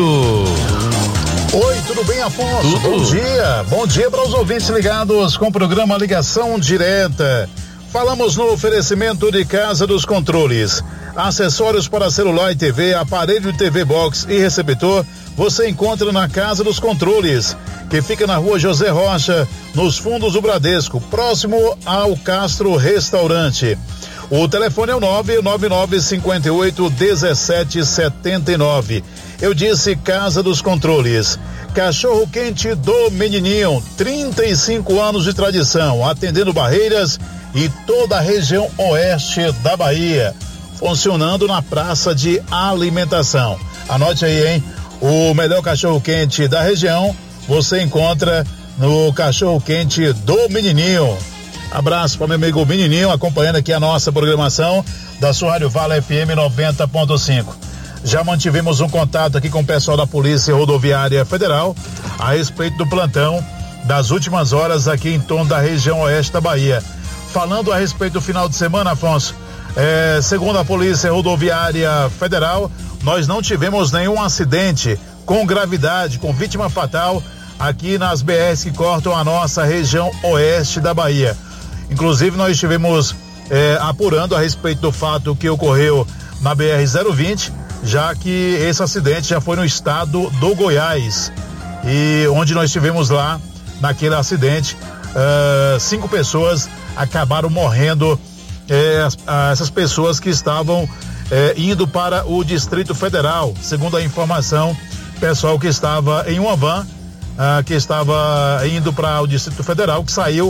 Oi, tudo bem, Afonso? Tudo. Bom dia. Bom dia para os ouvintes ligados com o programa Ligação Direta. Falamos no oferecimento de Casa dos Controles. Acessórios para celular e T V, aparelho de T V Box e receptor, você encontra na Casa dos Controles, que fica na rua José Rocha, nos fundos do Bradesco, próximo ao Castro Restaurante. O telefone é o nove nove nove cinco oito um sete sete nove. Eu disse Casa dos Controles. Cachorro quente do Menininho, trinta e cinco anos de tradição, atendendo Barreiras e toda a região oeste da Bahia, funcionando na praça de alimentação. Anote aí, hein? O melhor cachorro quente da região você encontra no Cachorro Quente do Menininho. Abraço para meu amigo Menininho, acompanhando aqui a nossa programação da sua Rádio Vale F M noventa ponto cinco. Já mantivemos um contato aqui com o pessoal da Polícia Rodoviária Federal a respeito do plantão das últimas horas aqui em torno da região oeste da Bahia. Falando a respeito do final de semana, Afonso, é, segundo a Polícia Rodoviária Federal, nós não tivemos nenhum acidente com gravidade, com vítima fatal aqui nas B Rs que cortam a nossa região oeste da Bahia. Inclusive, nós estivemos é, apurando a respeito do fato que ocorreu na B R zero vinte, já que esse acidente já foi no estado do Goiás, e onde nós tivemos lá, naquele acidente, uh, cinco pessoas acabaram morrendo, eh, as, essas pessoas que estavam eh, indo para o Distrito Federal, segundo a informação, pessoal que estava em uma van, ah, que estava indo para o Distrito Federal, que saiu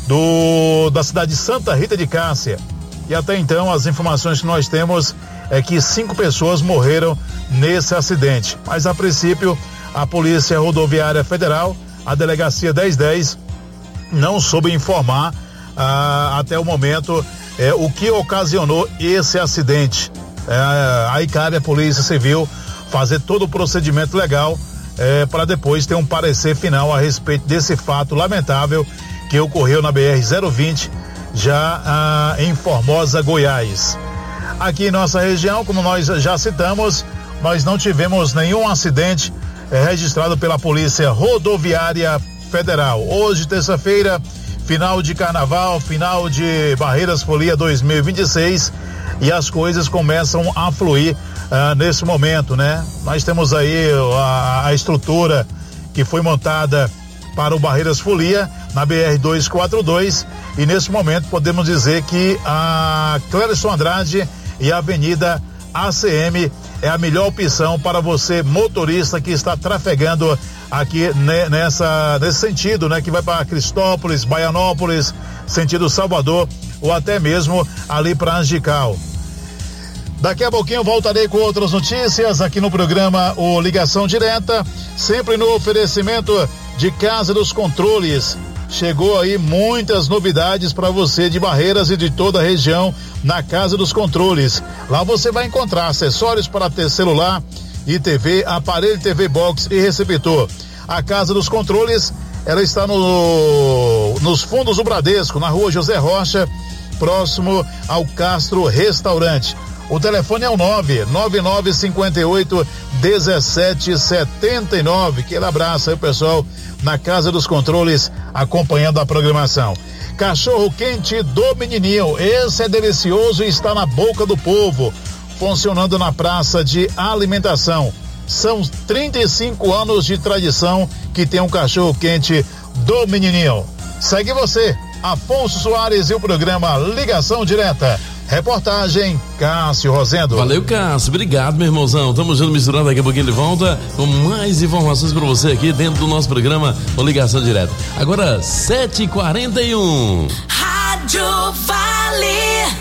do, da cidade de Santa Rita de Cássia. E até então as informações que nós temos é que cinco pessoas morreram nesse acidente. Mas a princípio a Polícia Rodoviária Federal, a Delegacia dez dez, não soube informar ah, até o momento é, o que ocasionou esse acidente. É, aí cabe a Polícia Civil fazer todo o procedimento legal é, para depois ter um parecer final a respeito desse fato lamentável que ocorreu na B R zero vinte, já ah, em Formosa, Goiás. Aqui em nossa região, como nós já citamos, nós não tivemos nenhum acidente é, registrado pela Polícia Rodoviária Federal. Hoje, terça-feira, final de carnaval, final de Barreiras Folia dois mil e vinte e seis, e as coisas começam a fluir uh, nesse momento, né? Nós temos aí a, a estrutura que foi montada para o Barreiras Folia na B R duzentos e quarenta e dois, e nesse momento podemos dizer que a Clériston Andrade e a Avenida A C M é a melhor opção para você, motorista que está trafegando aqui ne, nessa, nesse sentido, né? Que vai para Cristópolis, Baianópolis, sentido Salvador, ou até mesmo ali para Angical. Daqui a pouquinho voltarei com outras notícias aqui no programa O Ligação Direta, sempre no oferecimento de Casa dos Controles. Chegou aí muitas novidades para você de Barreiras e de toda a região na Casa dos Controles. Lá você vai encontrar acessórios para ter celular e T V, aparelho T V Box e receptor. A Casa dos Controles, ela está no, nos fundos do Bradesco, na rua José Rocha, próximo ao Castro Restaurante. O telefone é o nove nove nove cinco oito um sete sete nove. Aquele abraço aí, pessoal, na Casa dos Controles, acompanhando a programação. Cachorro quente do Menininho, esse é delicioso e está na boca do povo, funcionando na praça de alimentação. São trinta e cinco anos de tradição que tem um cachorro quente do Menininho. Segue você, Afonso Soares, e o programa Ligação Direta. Reportagem Cássio Rosendo. Valeu, Cássio, obrigado, meu irmãozão. Tamo junto, misturando, daqui a pouquinho ele volta com mais informações pra você aqui dentro do nosso programa O Ligação Direta. Agora, sete e quarenta e um. Rádio Vale.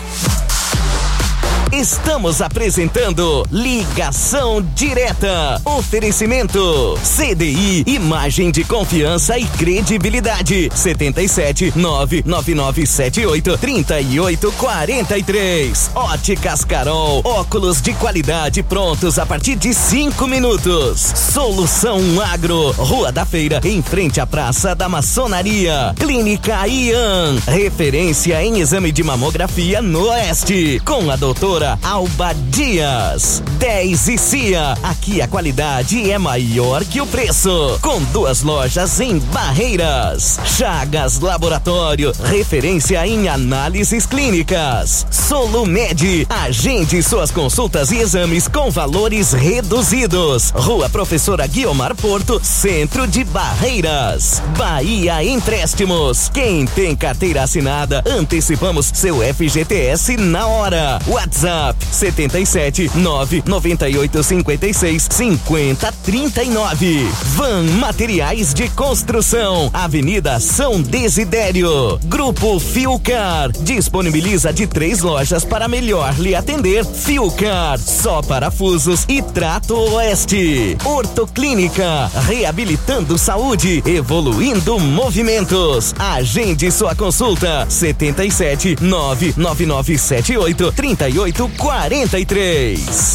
Estamos apresentando Ligação Direta. Oferecimento C D I, imagem de confiança e credibilidade. setenta e sete, nove nove nove sete oito, trinta e oito quarenta e três. Óticas Carol, óculos de qualidade prontos a partir de cinco minutos. Solução Agro, Rua da Feira, em frente à Praça da Maçonaria. Clínica Ian, referência em exame de mamografia no Oeste, com a doutora Alba Dias. dez e C I A, aqui a qualidade é maior que o preço, com duas lojas em Barreiras. Chagas Laboratório, referência em análises clínicas. Solumed, agende suas consultas e exames com valores reduzidos. Rua Professora Guiomar Porto, centro de Barreiras. Bahia Empréstimos, quem tem carteira assinada, antecipamos seu F G T S na hora. WhatsApp setenta e sete, nove noventa e oito, cinquenta e seis, cinquenta, trinta e nove. Van Materiais de Construção, Avenida São Desidério. Grupo Fiucar, disponibiliza de três lojas para melhor lhe atender. Fiucar, só parafusos e trato oeste. Ortoclínica, reabilitando saúde, evoluindo movimentos. Agende sua consulta, setenta e sete, nove nove nove sete oito, trinta e oito quarenta e três.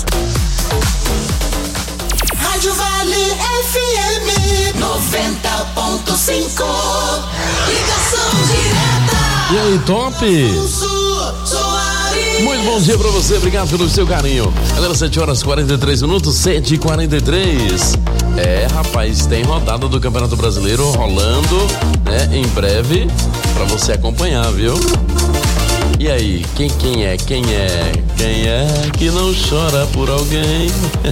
Rádio Vale F M noventa ponto cinco. Ligação Direta. E aí, top? Muito bom dia pra você, obrigado pelo seu carinho. Agora sete horas e quarenta e três minutos, sete e quarenta e três. É, rapaz, tem rodada do Campeonato Brasileiro rolando, né, em breve, pra você acompanhar, viu? E aí, quem, quem é, quem é, quem é que não chora por alguém?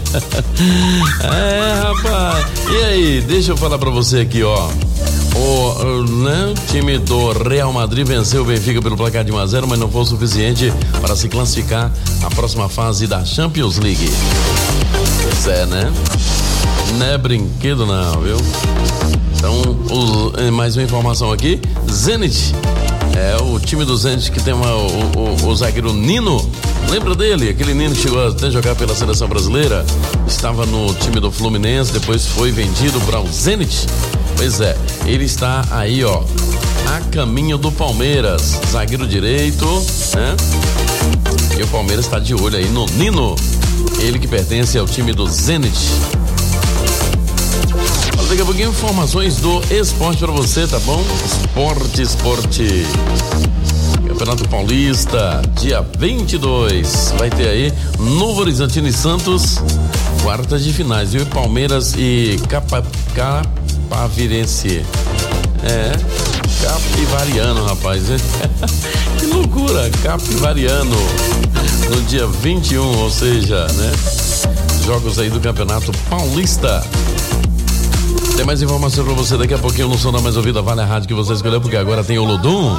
É, rapaz, e aí, deixa eu falar pra você aqui, ó. O, né, o time do Real Madrid venceu o Benfica pelo placar de um a zero, mas não foi o suficiente para se classificar à próxima fase da Champions League. Pois é, né? Não é brinquedo não, viu? Então, o, mais uma informação aqui, Zenit. É o time do Zenit que tem uma, o, o, o zagueiro Nino. Lembra dele? Aquele Nino que chegou até a jogar pela seleção brasileira. Estava no time do Fluminense, depois foi vendido para o Zenit. Pois é, ele está aí, ó, a caminho do Palmeiras. Zagueiro direito, né? E o Palmeiras está de olho aí no Nino. Ele que pertence ao time do Zenit. Daqui a pouquinho informações do esporte pra você, tá bom? Esporte, esporte. Campeonato Paulista, dia vinte e dois. Vai ter aí Novo Horizontino e Santos, quartas de finais, viu? Palmeiras e Capa, Capavirense. É, Capivariano, rapaz. Que loucura, Capivariano. No dia vinte e um, ou seja, né? Jogos aí do Campeonato Paulista. Tem mais informação pra você daqui a pouquinho no Som da Mais Ouvida, Vale a Rádio que você escolheu, porque agora tem o Lodum.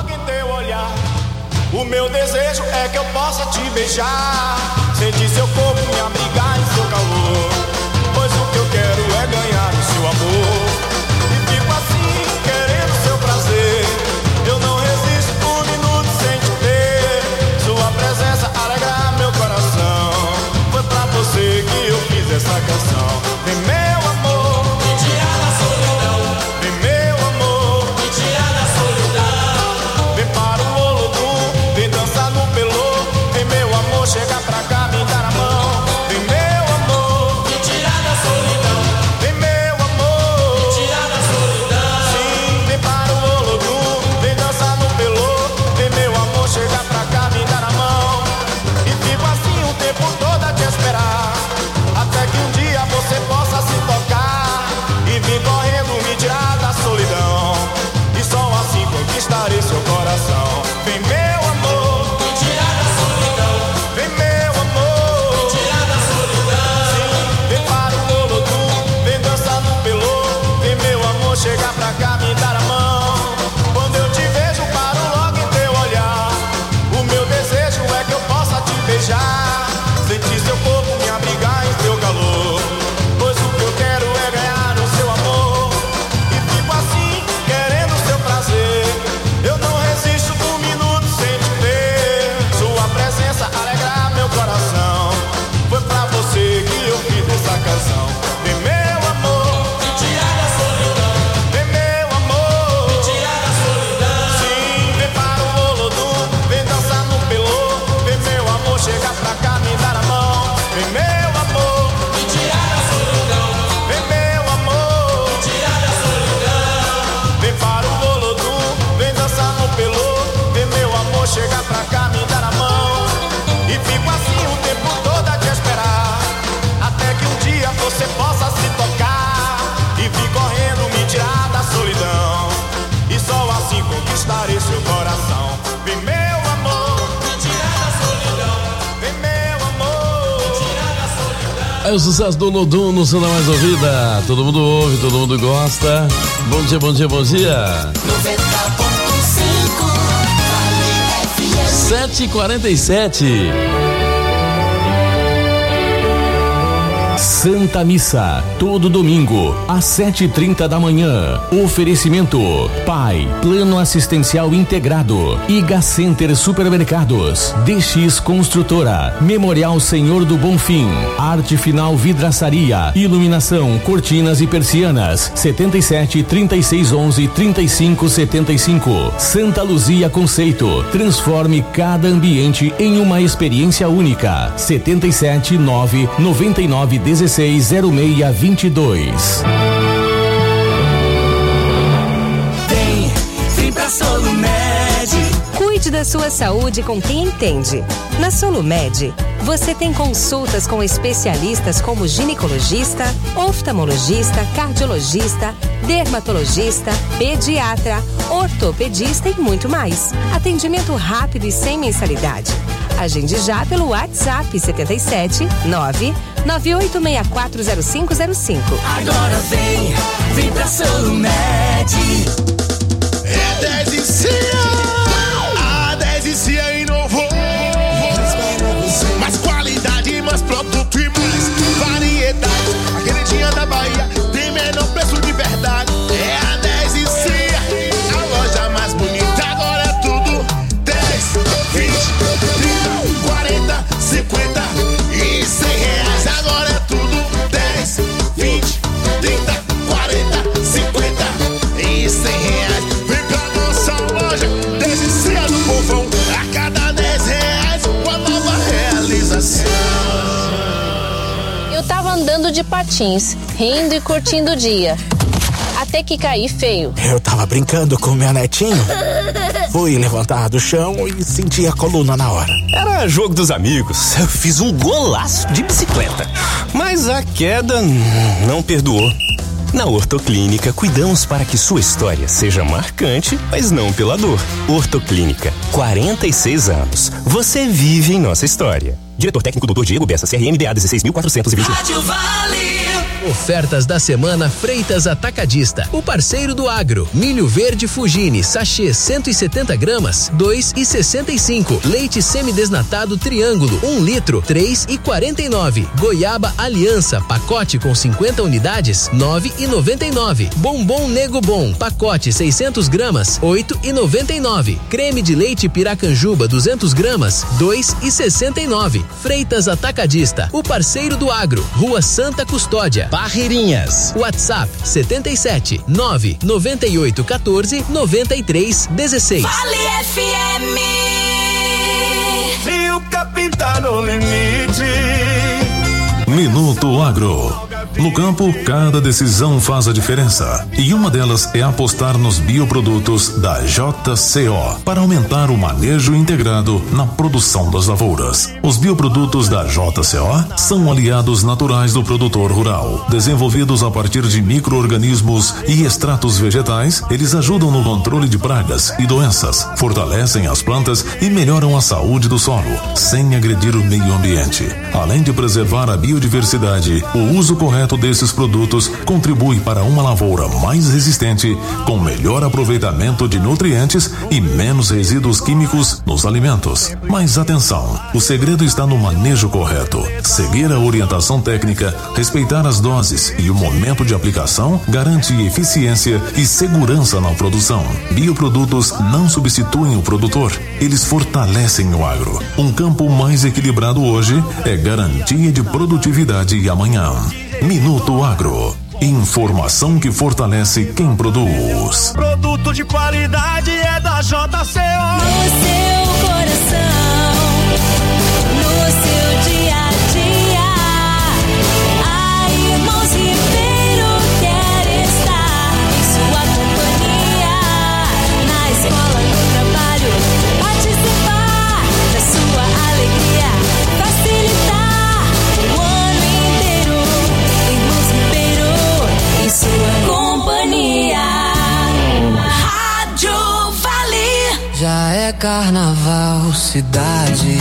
O meu desejo é que eu possa te beijar, sentir seu corpo, me abrigar em seu calor, pois o que eu quero é ganhar o seu amor, e fico assim, querendo seu prazer, eu não resisto um minuto sem te ter, sua presença alegra meu coração. fiz essa canção. Vem meu amor, me tirar da solidão. Vem meu amor, me tirar da solidão. Vem para o Olodum, vem dançar no pelô. Vem meu amor, chega pra cá, me dar a mão. Vem meu amor, me tirar da solidão. Vem meu amor, me tirar da solidão. Sim, vem para o Olodum, vem dançar no pelô. Vem meu amor, chega pra cá, me dar a mão. E fico assim o tempo todo a te esperar, até que um dia você possa se tocar e vir correndo me tirar da solidão. E só assim conquistarei seu coração. Vem meu amor, me tirar da solidão. Vem meu amor, me tirar da solidão. Sim, vem para o Olodum, vem dançar no pelô. Vem meu amor, chegar pra cá, me dar a mão. Quando eu te vejo, paro logo em teu olhar. O meu desejo é que eu possa te beijar, sentir seu corpo me abrigar em teu calor. Pois o que eu quero é ganhar o seu amor. E fico assim, querendo o seu prazer. Eu não resisto por um minuto sem te ver. Sua presença alegra meu coração. Foi pra você que eu fiz essa canção. Vem meu amor, me tirar da solidão. Vem meu amor, me tirar da solidão. Sim, vem para o Olodum, vem dançar no pelô. Vem meu amor, chega pra cá, me dar a mão. Vem meu amor, me tirar da solidão. Vem meu amor, me tirar da solidão. Vem para o Olodum, vem dançar no pelô. Vem meu amor, chega pra cá, me dar a mão. E fico assim o tempo todo a te esperar, até que um dia você possa se tocar e vir correndo me tirar da solidão. E só assim conquistarei seu coração. Vem meu amor, me tirar da solidão. Vem meu amor, me tirar da solidão. É o sucesso do Olodum no Som da Mais Ouvida. Todo mundo ouve, todo mundo gosta. Bom dia, bom dia, bom dia. noventa ponto cinco Vale F M. sete e quarenta e sete. Santa Missa, todo domingo, às sete e trinta da manhã. Oferecimento: Pai, Plano Assistencial Integrado, Iga Center Supermercados, D X Construtora, Memorial Senhor do Bonfim, Arte Final Vidraçaria, Iluminação, Cortinas e Persianas, setenta e sete, trinta e seis, onze, trinta e cinco, setenta e cinco. Santa Luzia Conceito, transforme cada ambiente em uma experiência única. setenta e sete, nove, noventa e nove, dezesseis, zero seis, vinte e dois. Vem, vem pra Solumed. Cuide da sua saúde com quem entende. Na Solumed, você tem consultas com especialistas como ginecologista, oftalmologista, cardiologista, dermatologista, pediatra, ortopedista e muito mais. Atendimento rápido e sem mensalidade. Agende já pelo WhatsApp setenta e sete, nove, nove oito seis quatro zero cinco zero cinco. Agora vem, vem pra Solumed. É dez e Cia, a dez e Cia inovou. Mais qualidade, mais produto e mais variedade. A queridinha da Bahia tem menor preço de verdade. É a dez e Cia, a loja mais bonita. Agora é tudo dez, vinte, trinta, quarenta, cinquenta e cem reais. Agora é tudo dez, vinte, trinta, quarenta, cinquenta e cem reais. Vem pra nossa loja, dez e Cia do povão. A cada dez reais, uma nova realização. Eu tava andando de patins, rindo e curtindo o dia, até que caí feio. Eu tava brincando com minha netinha. Fui levantar do chão e senti a coluna na hora. Era jogo dos amigos. Eu fiz um golaço de bicicleta, mas a queda não perdoou. Na Ortoclínica, cuidamos para que sua história seja marcante, mas não pela dor. Ortoclínica, quarenta e seis anos. Você vive em nossa história. Diretor técnico doutor Diego Bessa, C R M B A dezesseis mil quatrocentos e vinte. Rádio Vale. Ofertas da semana Freitas Atacadista, o parceiro do agro. Milho verde Fugini, sachê cento e setenta gramas, dois e sessenta e cinco. Leite semidesnatado Triângulo, um litro, três e quarenta e nove. Goiaba Aliança, pacote com cinquenta unidades, nove e noventa e nove. Bombom Nego Bom, pacote seiscentos gramas, oito e noventa e nove. Creme de leite Piracanjuba duzentos gramas, dois e sessenta e nove. Freitas Atacadista, o parceiro do agro. Rua Santa Custódia, Barreirinhas. WhatsApp setenta e sete, nove noventa e oito, quatorze, noventa e três, dezesseis. Vale F M. E o capim tá no limite. Minuto Agro. No campo, cada decisão faz a diferença. E uma delas é apostar nos bioprodutos da J C O para aumentar o manejo integrado na produção das lavouras. Os bioprodutos da J C O são aliados naturais do produtor rural. Desenvolvidos a partir de micro-organismos e extratos vegetais, eles ajudam no controle de pragas e doenças, fortalecem as plantas e melhoram a saúde do solo, sem agredir o meio ambiente. Além de preservar a biodiversidade, o uso correto desses produtos contribui para uma lavoura mais resistente, com melhor aproveitamento de nutrientes e menos resíduos químicos nos alimentos. Mas atenção, o segredo está no manejo correto. Seguir a orientação técnica, respeitar as doses e o momento de aplicação garante eficiência e segurança na produção. Bioprodutos não substituem o produtor, eles fortalecem o agro. Um campo mais equilibrado hoje é garantia de produtividade amanhã. Minuto Agro. Informação que fortalece quem produz. Produto de qualidade é da J C O. No seu coração, no seu dia a dia, a Irmãos Ribeiro quer estar em sua companhia. Na escola, no trabalho, participar da sua alegria, facilitar o ano inteiro. Irmãos Ribeiro em sua companhia. Rádio Vale. Já é carnaval, cidade.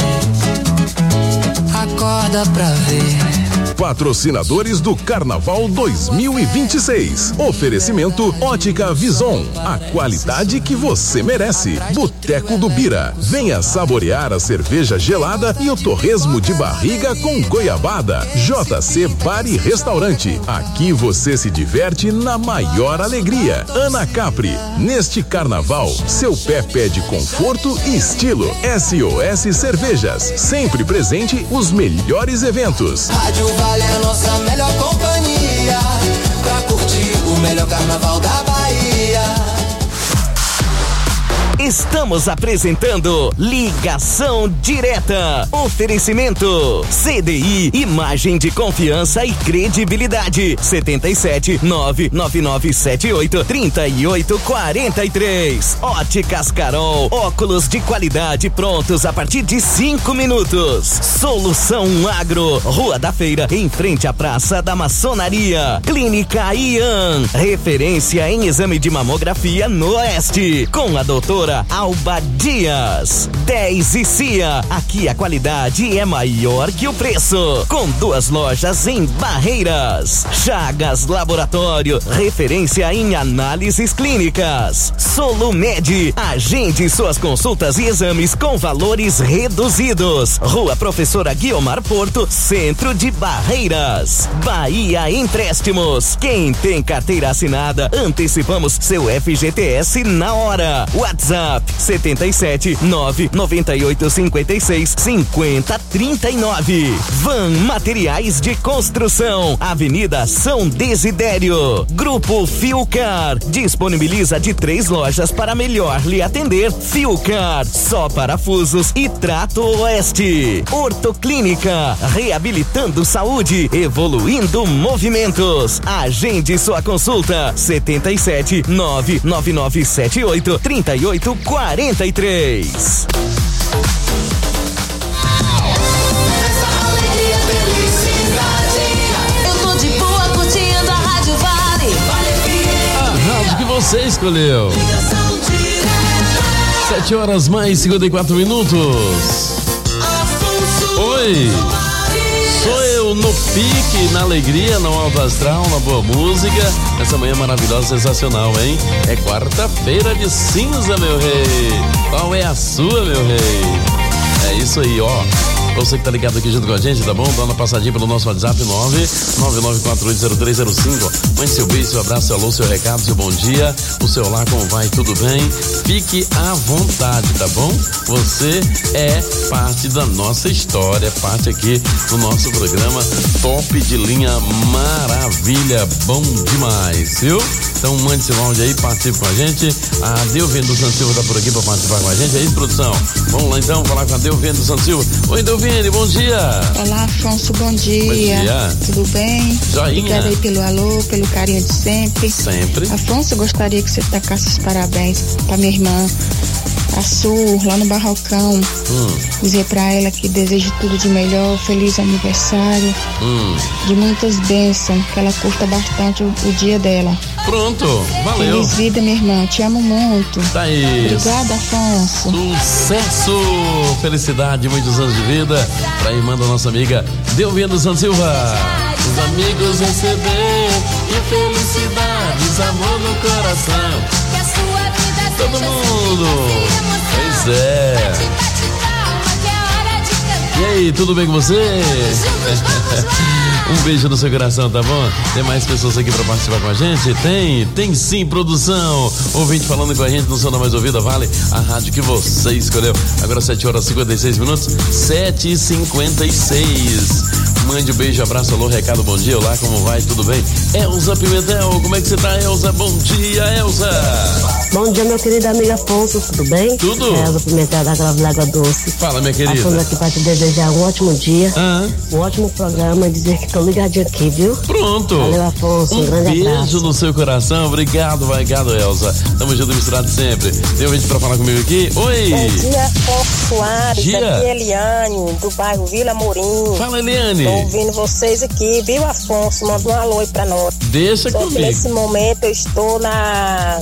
Acorda pra ver. Patrocinadores do Carnaval dois mil e vinte e seis. Oferecimento Ótica Vison, a qualidade que você merece. Boteco do Bira, venha saborear a cerveja gelada e o torresmo de barriga com goiabada. J C Bar e Restaurante, aqui você se diverte na maior alegria. Ana Capri, neste carnaval, seu pé pede conforto e estilo. S O S Cervejas, sempre presente os melhores eventos. Rádio Vale é a nossa melhor companhia pra curtir o melhor carnaval da Bahia. Estamos apresentando Ligação Direta. Oferecimento C D I, imagem de confiança e credibilidade. setenta e sete, nove nove nove sete oito, trinta e oito quarenta e três. Óticas Carol, óculos de qualidade prontos a partir de cinco minutos. Solução Agro, Rua da Feira, em frente à Praça da Maçonaria. Clínica Ian, referência em exame de mamografia no Oeste, com a doutora Alba Dias. dez e C I A, aqui a qualidade é maior que o preço, com duas lojas em Barreiras. Chagas Laboratório, referência em análises clínicas. Solumed, agende suas consultas e exames com valores reduzidos. Rua Professora Guiomar Porto, centro de Barreiras. Bahia Empréstimos, quem tem carteira assinada, antecipamos seu F G T S na hora. WhatsApp setenta e sete, nove noventa e oito, cinquenta e seis, cinquenta, trinta e nove. Van Materiais de Construção, Avenida São Desidério. Grupo Fiucar, disponibiliza de três lojas para melhor lhe atender. Fiucar, só parafusos e trato oeste. Ortoclínica, reabilitando saúde, evoluindo movimentos. Agende sua consulta, setenta e sete, nove nove nove sete oito, trinta e oito quarenta e três. Eu tô de boa curtindo a Rádio Vale. A rádio que você escolheu. Sete horas mais cinquenta e quatro minutos. Oi, sou eu no pique, na alegria, no alto astral, na boa música. Essa manhã maravilhosa, sensacional, hein? É quarta-feira de cinza, meu rei. Qual é a sua, meu rei? É isso aí, ó. Você que tá ligado aqui junto com a gente, tá bom? Dá uma passadinha pelo nosso WhatsApp nove nove nove quatro oito zero três zero cinco. Mande seu beijo, seu abraço, seu alô, seu recado, seu bom dia, o seu olá, como vai, tudo bem? Fique à vontade, tá bom? Você é parte da nossa história, parte aqui do nosso programa top de linha, maravilha, bom demais, viu? Então mande seu áudio aí, participe com a gente. A Delvene do Santo Silva tá por aqui pra participar com a gente, é isso, produção? Vamos lá então, falar com a Delvene do Santo Silva. Oi, Delvene, bom dia. Olá, Afonso, bom dia. Bom dia. Tudo bem? Joinha. Obrigada aí pelo alô, pelo carinho de sempre. Sempre. Afonso, eu gostaria que você tacasse os parabéns pra minha irmã, a Su, lá no Barrocão. Hum. Dizer pra ela que desejo tudo de melhor, feliz aniversário, Hum. de muitas bênçãos, que ela curta bastante o, o dia dela. Pronto, valeu. Feliz vida, minha irmã, te amo muito. Tá aí. Obrigada, Afonso. Sucesso, felicidade, muitos anos de vida pra irmã da nossa amiga Delvene do Santo Silva. Os amigos receber e felicidades, amor no coração. Que a sua vida Todo seja mundo. sempre Pois é. bate, bate palma, que é hora de cantar. E aí, tudo bem com você? Juntos, vamos lá. Um beijo no seu coração, tá bom? Tem mais pessoas aqui pra participar com a gente? Tem, tem sim, produção. Ouvinte falando com a gente no Som da Mais Ouvida, vale a rádio que você escolheu. Agora sete horas e cinquenta e seis minutos, sete e cinquenta e seis. Mande um beijo, abraço, alô, recado, bom dia, olá, como vai, tudo bem? Elza Pimentel, como é que você tá, Elza? Bom dia, Elza. Bom dia, meu querido amigo Afonso, tudo bem? Tudo. É, Elza Pimentel da Grava Água Doce. Fala, minha querida. Passando aqui pra te desejar um ótimo dia, ah. um ótimo programa e dizer que tô ligadinho aqui, viu? Pronto. Valeu, Afonso, um, um grande beijo abraço. no seu coração, obrigado, obrigado, Elza. Tamo junto, misturado sempre. Tem gente pra falar comigo aqui? Oi. Bom dia, Afonso Soares, dia. aqui é Eliane, do bairro Vila Morim. Fala, Eliane. Tô ouvindo vocês aqui, viu, Afonso? Manda um alô aí pra nós. Deixa Só comigo. que nesse momento eu estou na...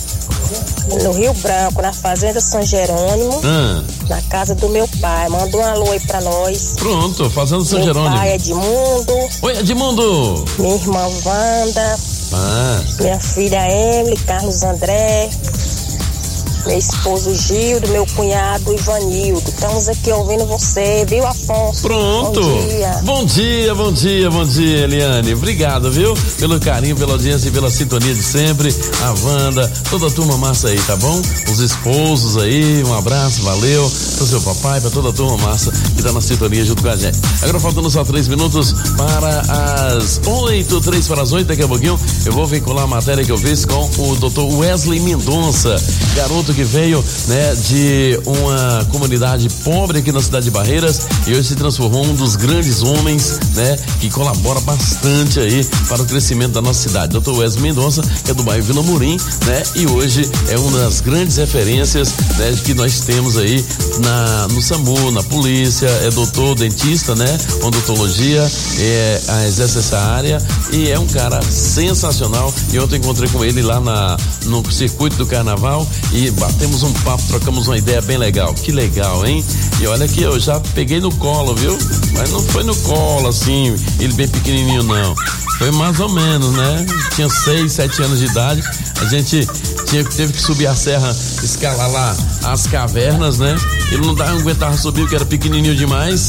no Rio Branco, na Fazenda São Jerônimo, Ah. na casa do meu pai. Manda um alô aí pra nós. Pronto, Fazenda São meu Jerônimo. Meu pai é Edmundo. Oi, Edmundo. Minha irmã Wanda. Ah. Minha filha Emily, Carlos André. Meu esposo Gildo, meu cunhado Ivanildo. Estamos aqui ouvindo você, viu, Afonso? Pronto. Bom dia. Bom dia, bom dia, bom dia, Eliane. Obrigado, viu? Pelo carinho, pela audiência e pela sintonia de sempre. A Wanda, toda a turma massa aí, tá bom? Os esposos aí, um abraço, valeu. Pro seu papai, pra toda a turma massa que tá na sintonia junto com a gente. Agora faltando só três minutos para as oito, três para as oito. Daqui a pouquinho eu vou vincular a matéria que eu fiz com o doutor Wesley Mendonça, garoto que veio, né, de uma comunidade pobre aqui na cidade de Barreiras e hoje se transformou em um dos grandes homens, né, que colabora bastante aí para o crescimento da nossa cidade. doutor Wesley Mendonça, que é do bairro Vila Morim, né, e hoje é uma das grandes referências, né, que nós temos aí na, no SAMU, na polícia, é doutor dentista, né, odontologia, é, exerce essa área e é um cara sensacional. E ontem encontrei com ele lá na, no circuito do carnaval e batemos um papo, trocamos uma ideia bem legal. Que legal, hein? E olha que eu já peguei no colo, viu? Mas não foi no colo, assim, ele bem pequenininho, não. Foi mais ou menos, né? Tinha seis, sete anos de idade. A gente tinha, teve que subir a serra, escalar lá as cavernas, né? Ele não dava, não aguentava subir, porque era pequenininho demais.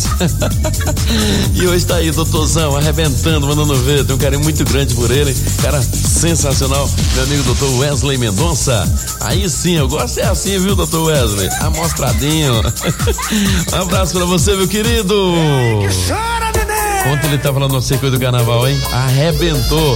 E hoje tá aí, doutorzão, arrebentando, mandando ver. Tem um carinho muito grande por ele. Cara sensacional, meu amigo doutor Wesley Mendonça. Aí sim, eu gosto é assim, viu, doutor Wesley? Amostradinho. Um abraço pra você, meu querido. Ontem ele tava lá no circuito do carnaval, hein? Arrebentou.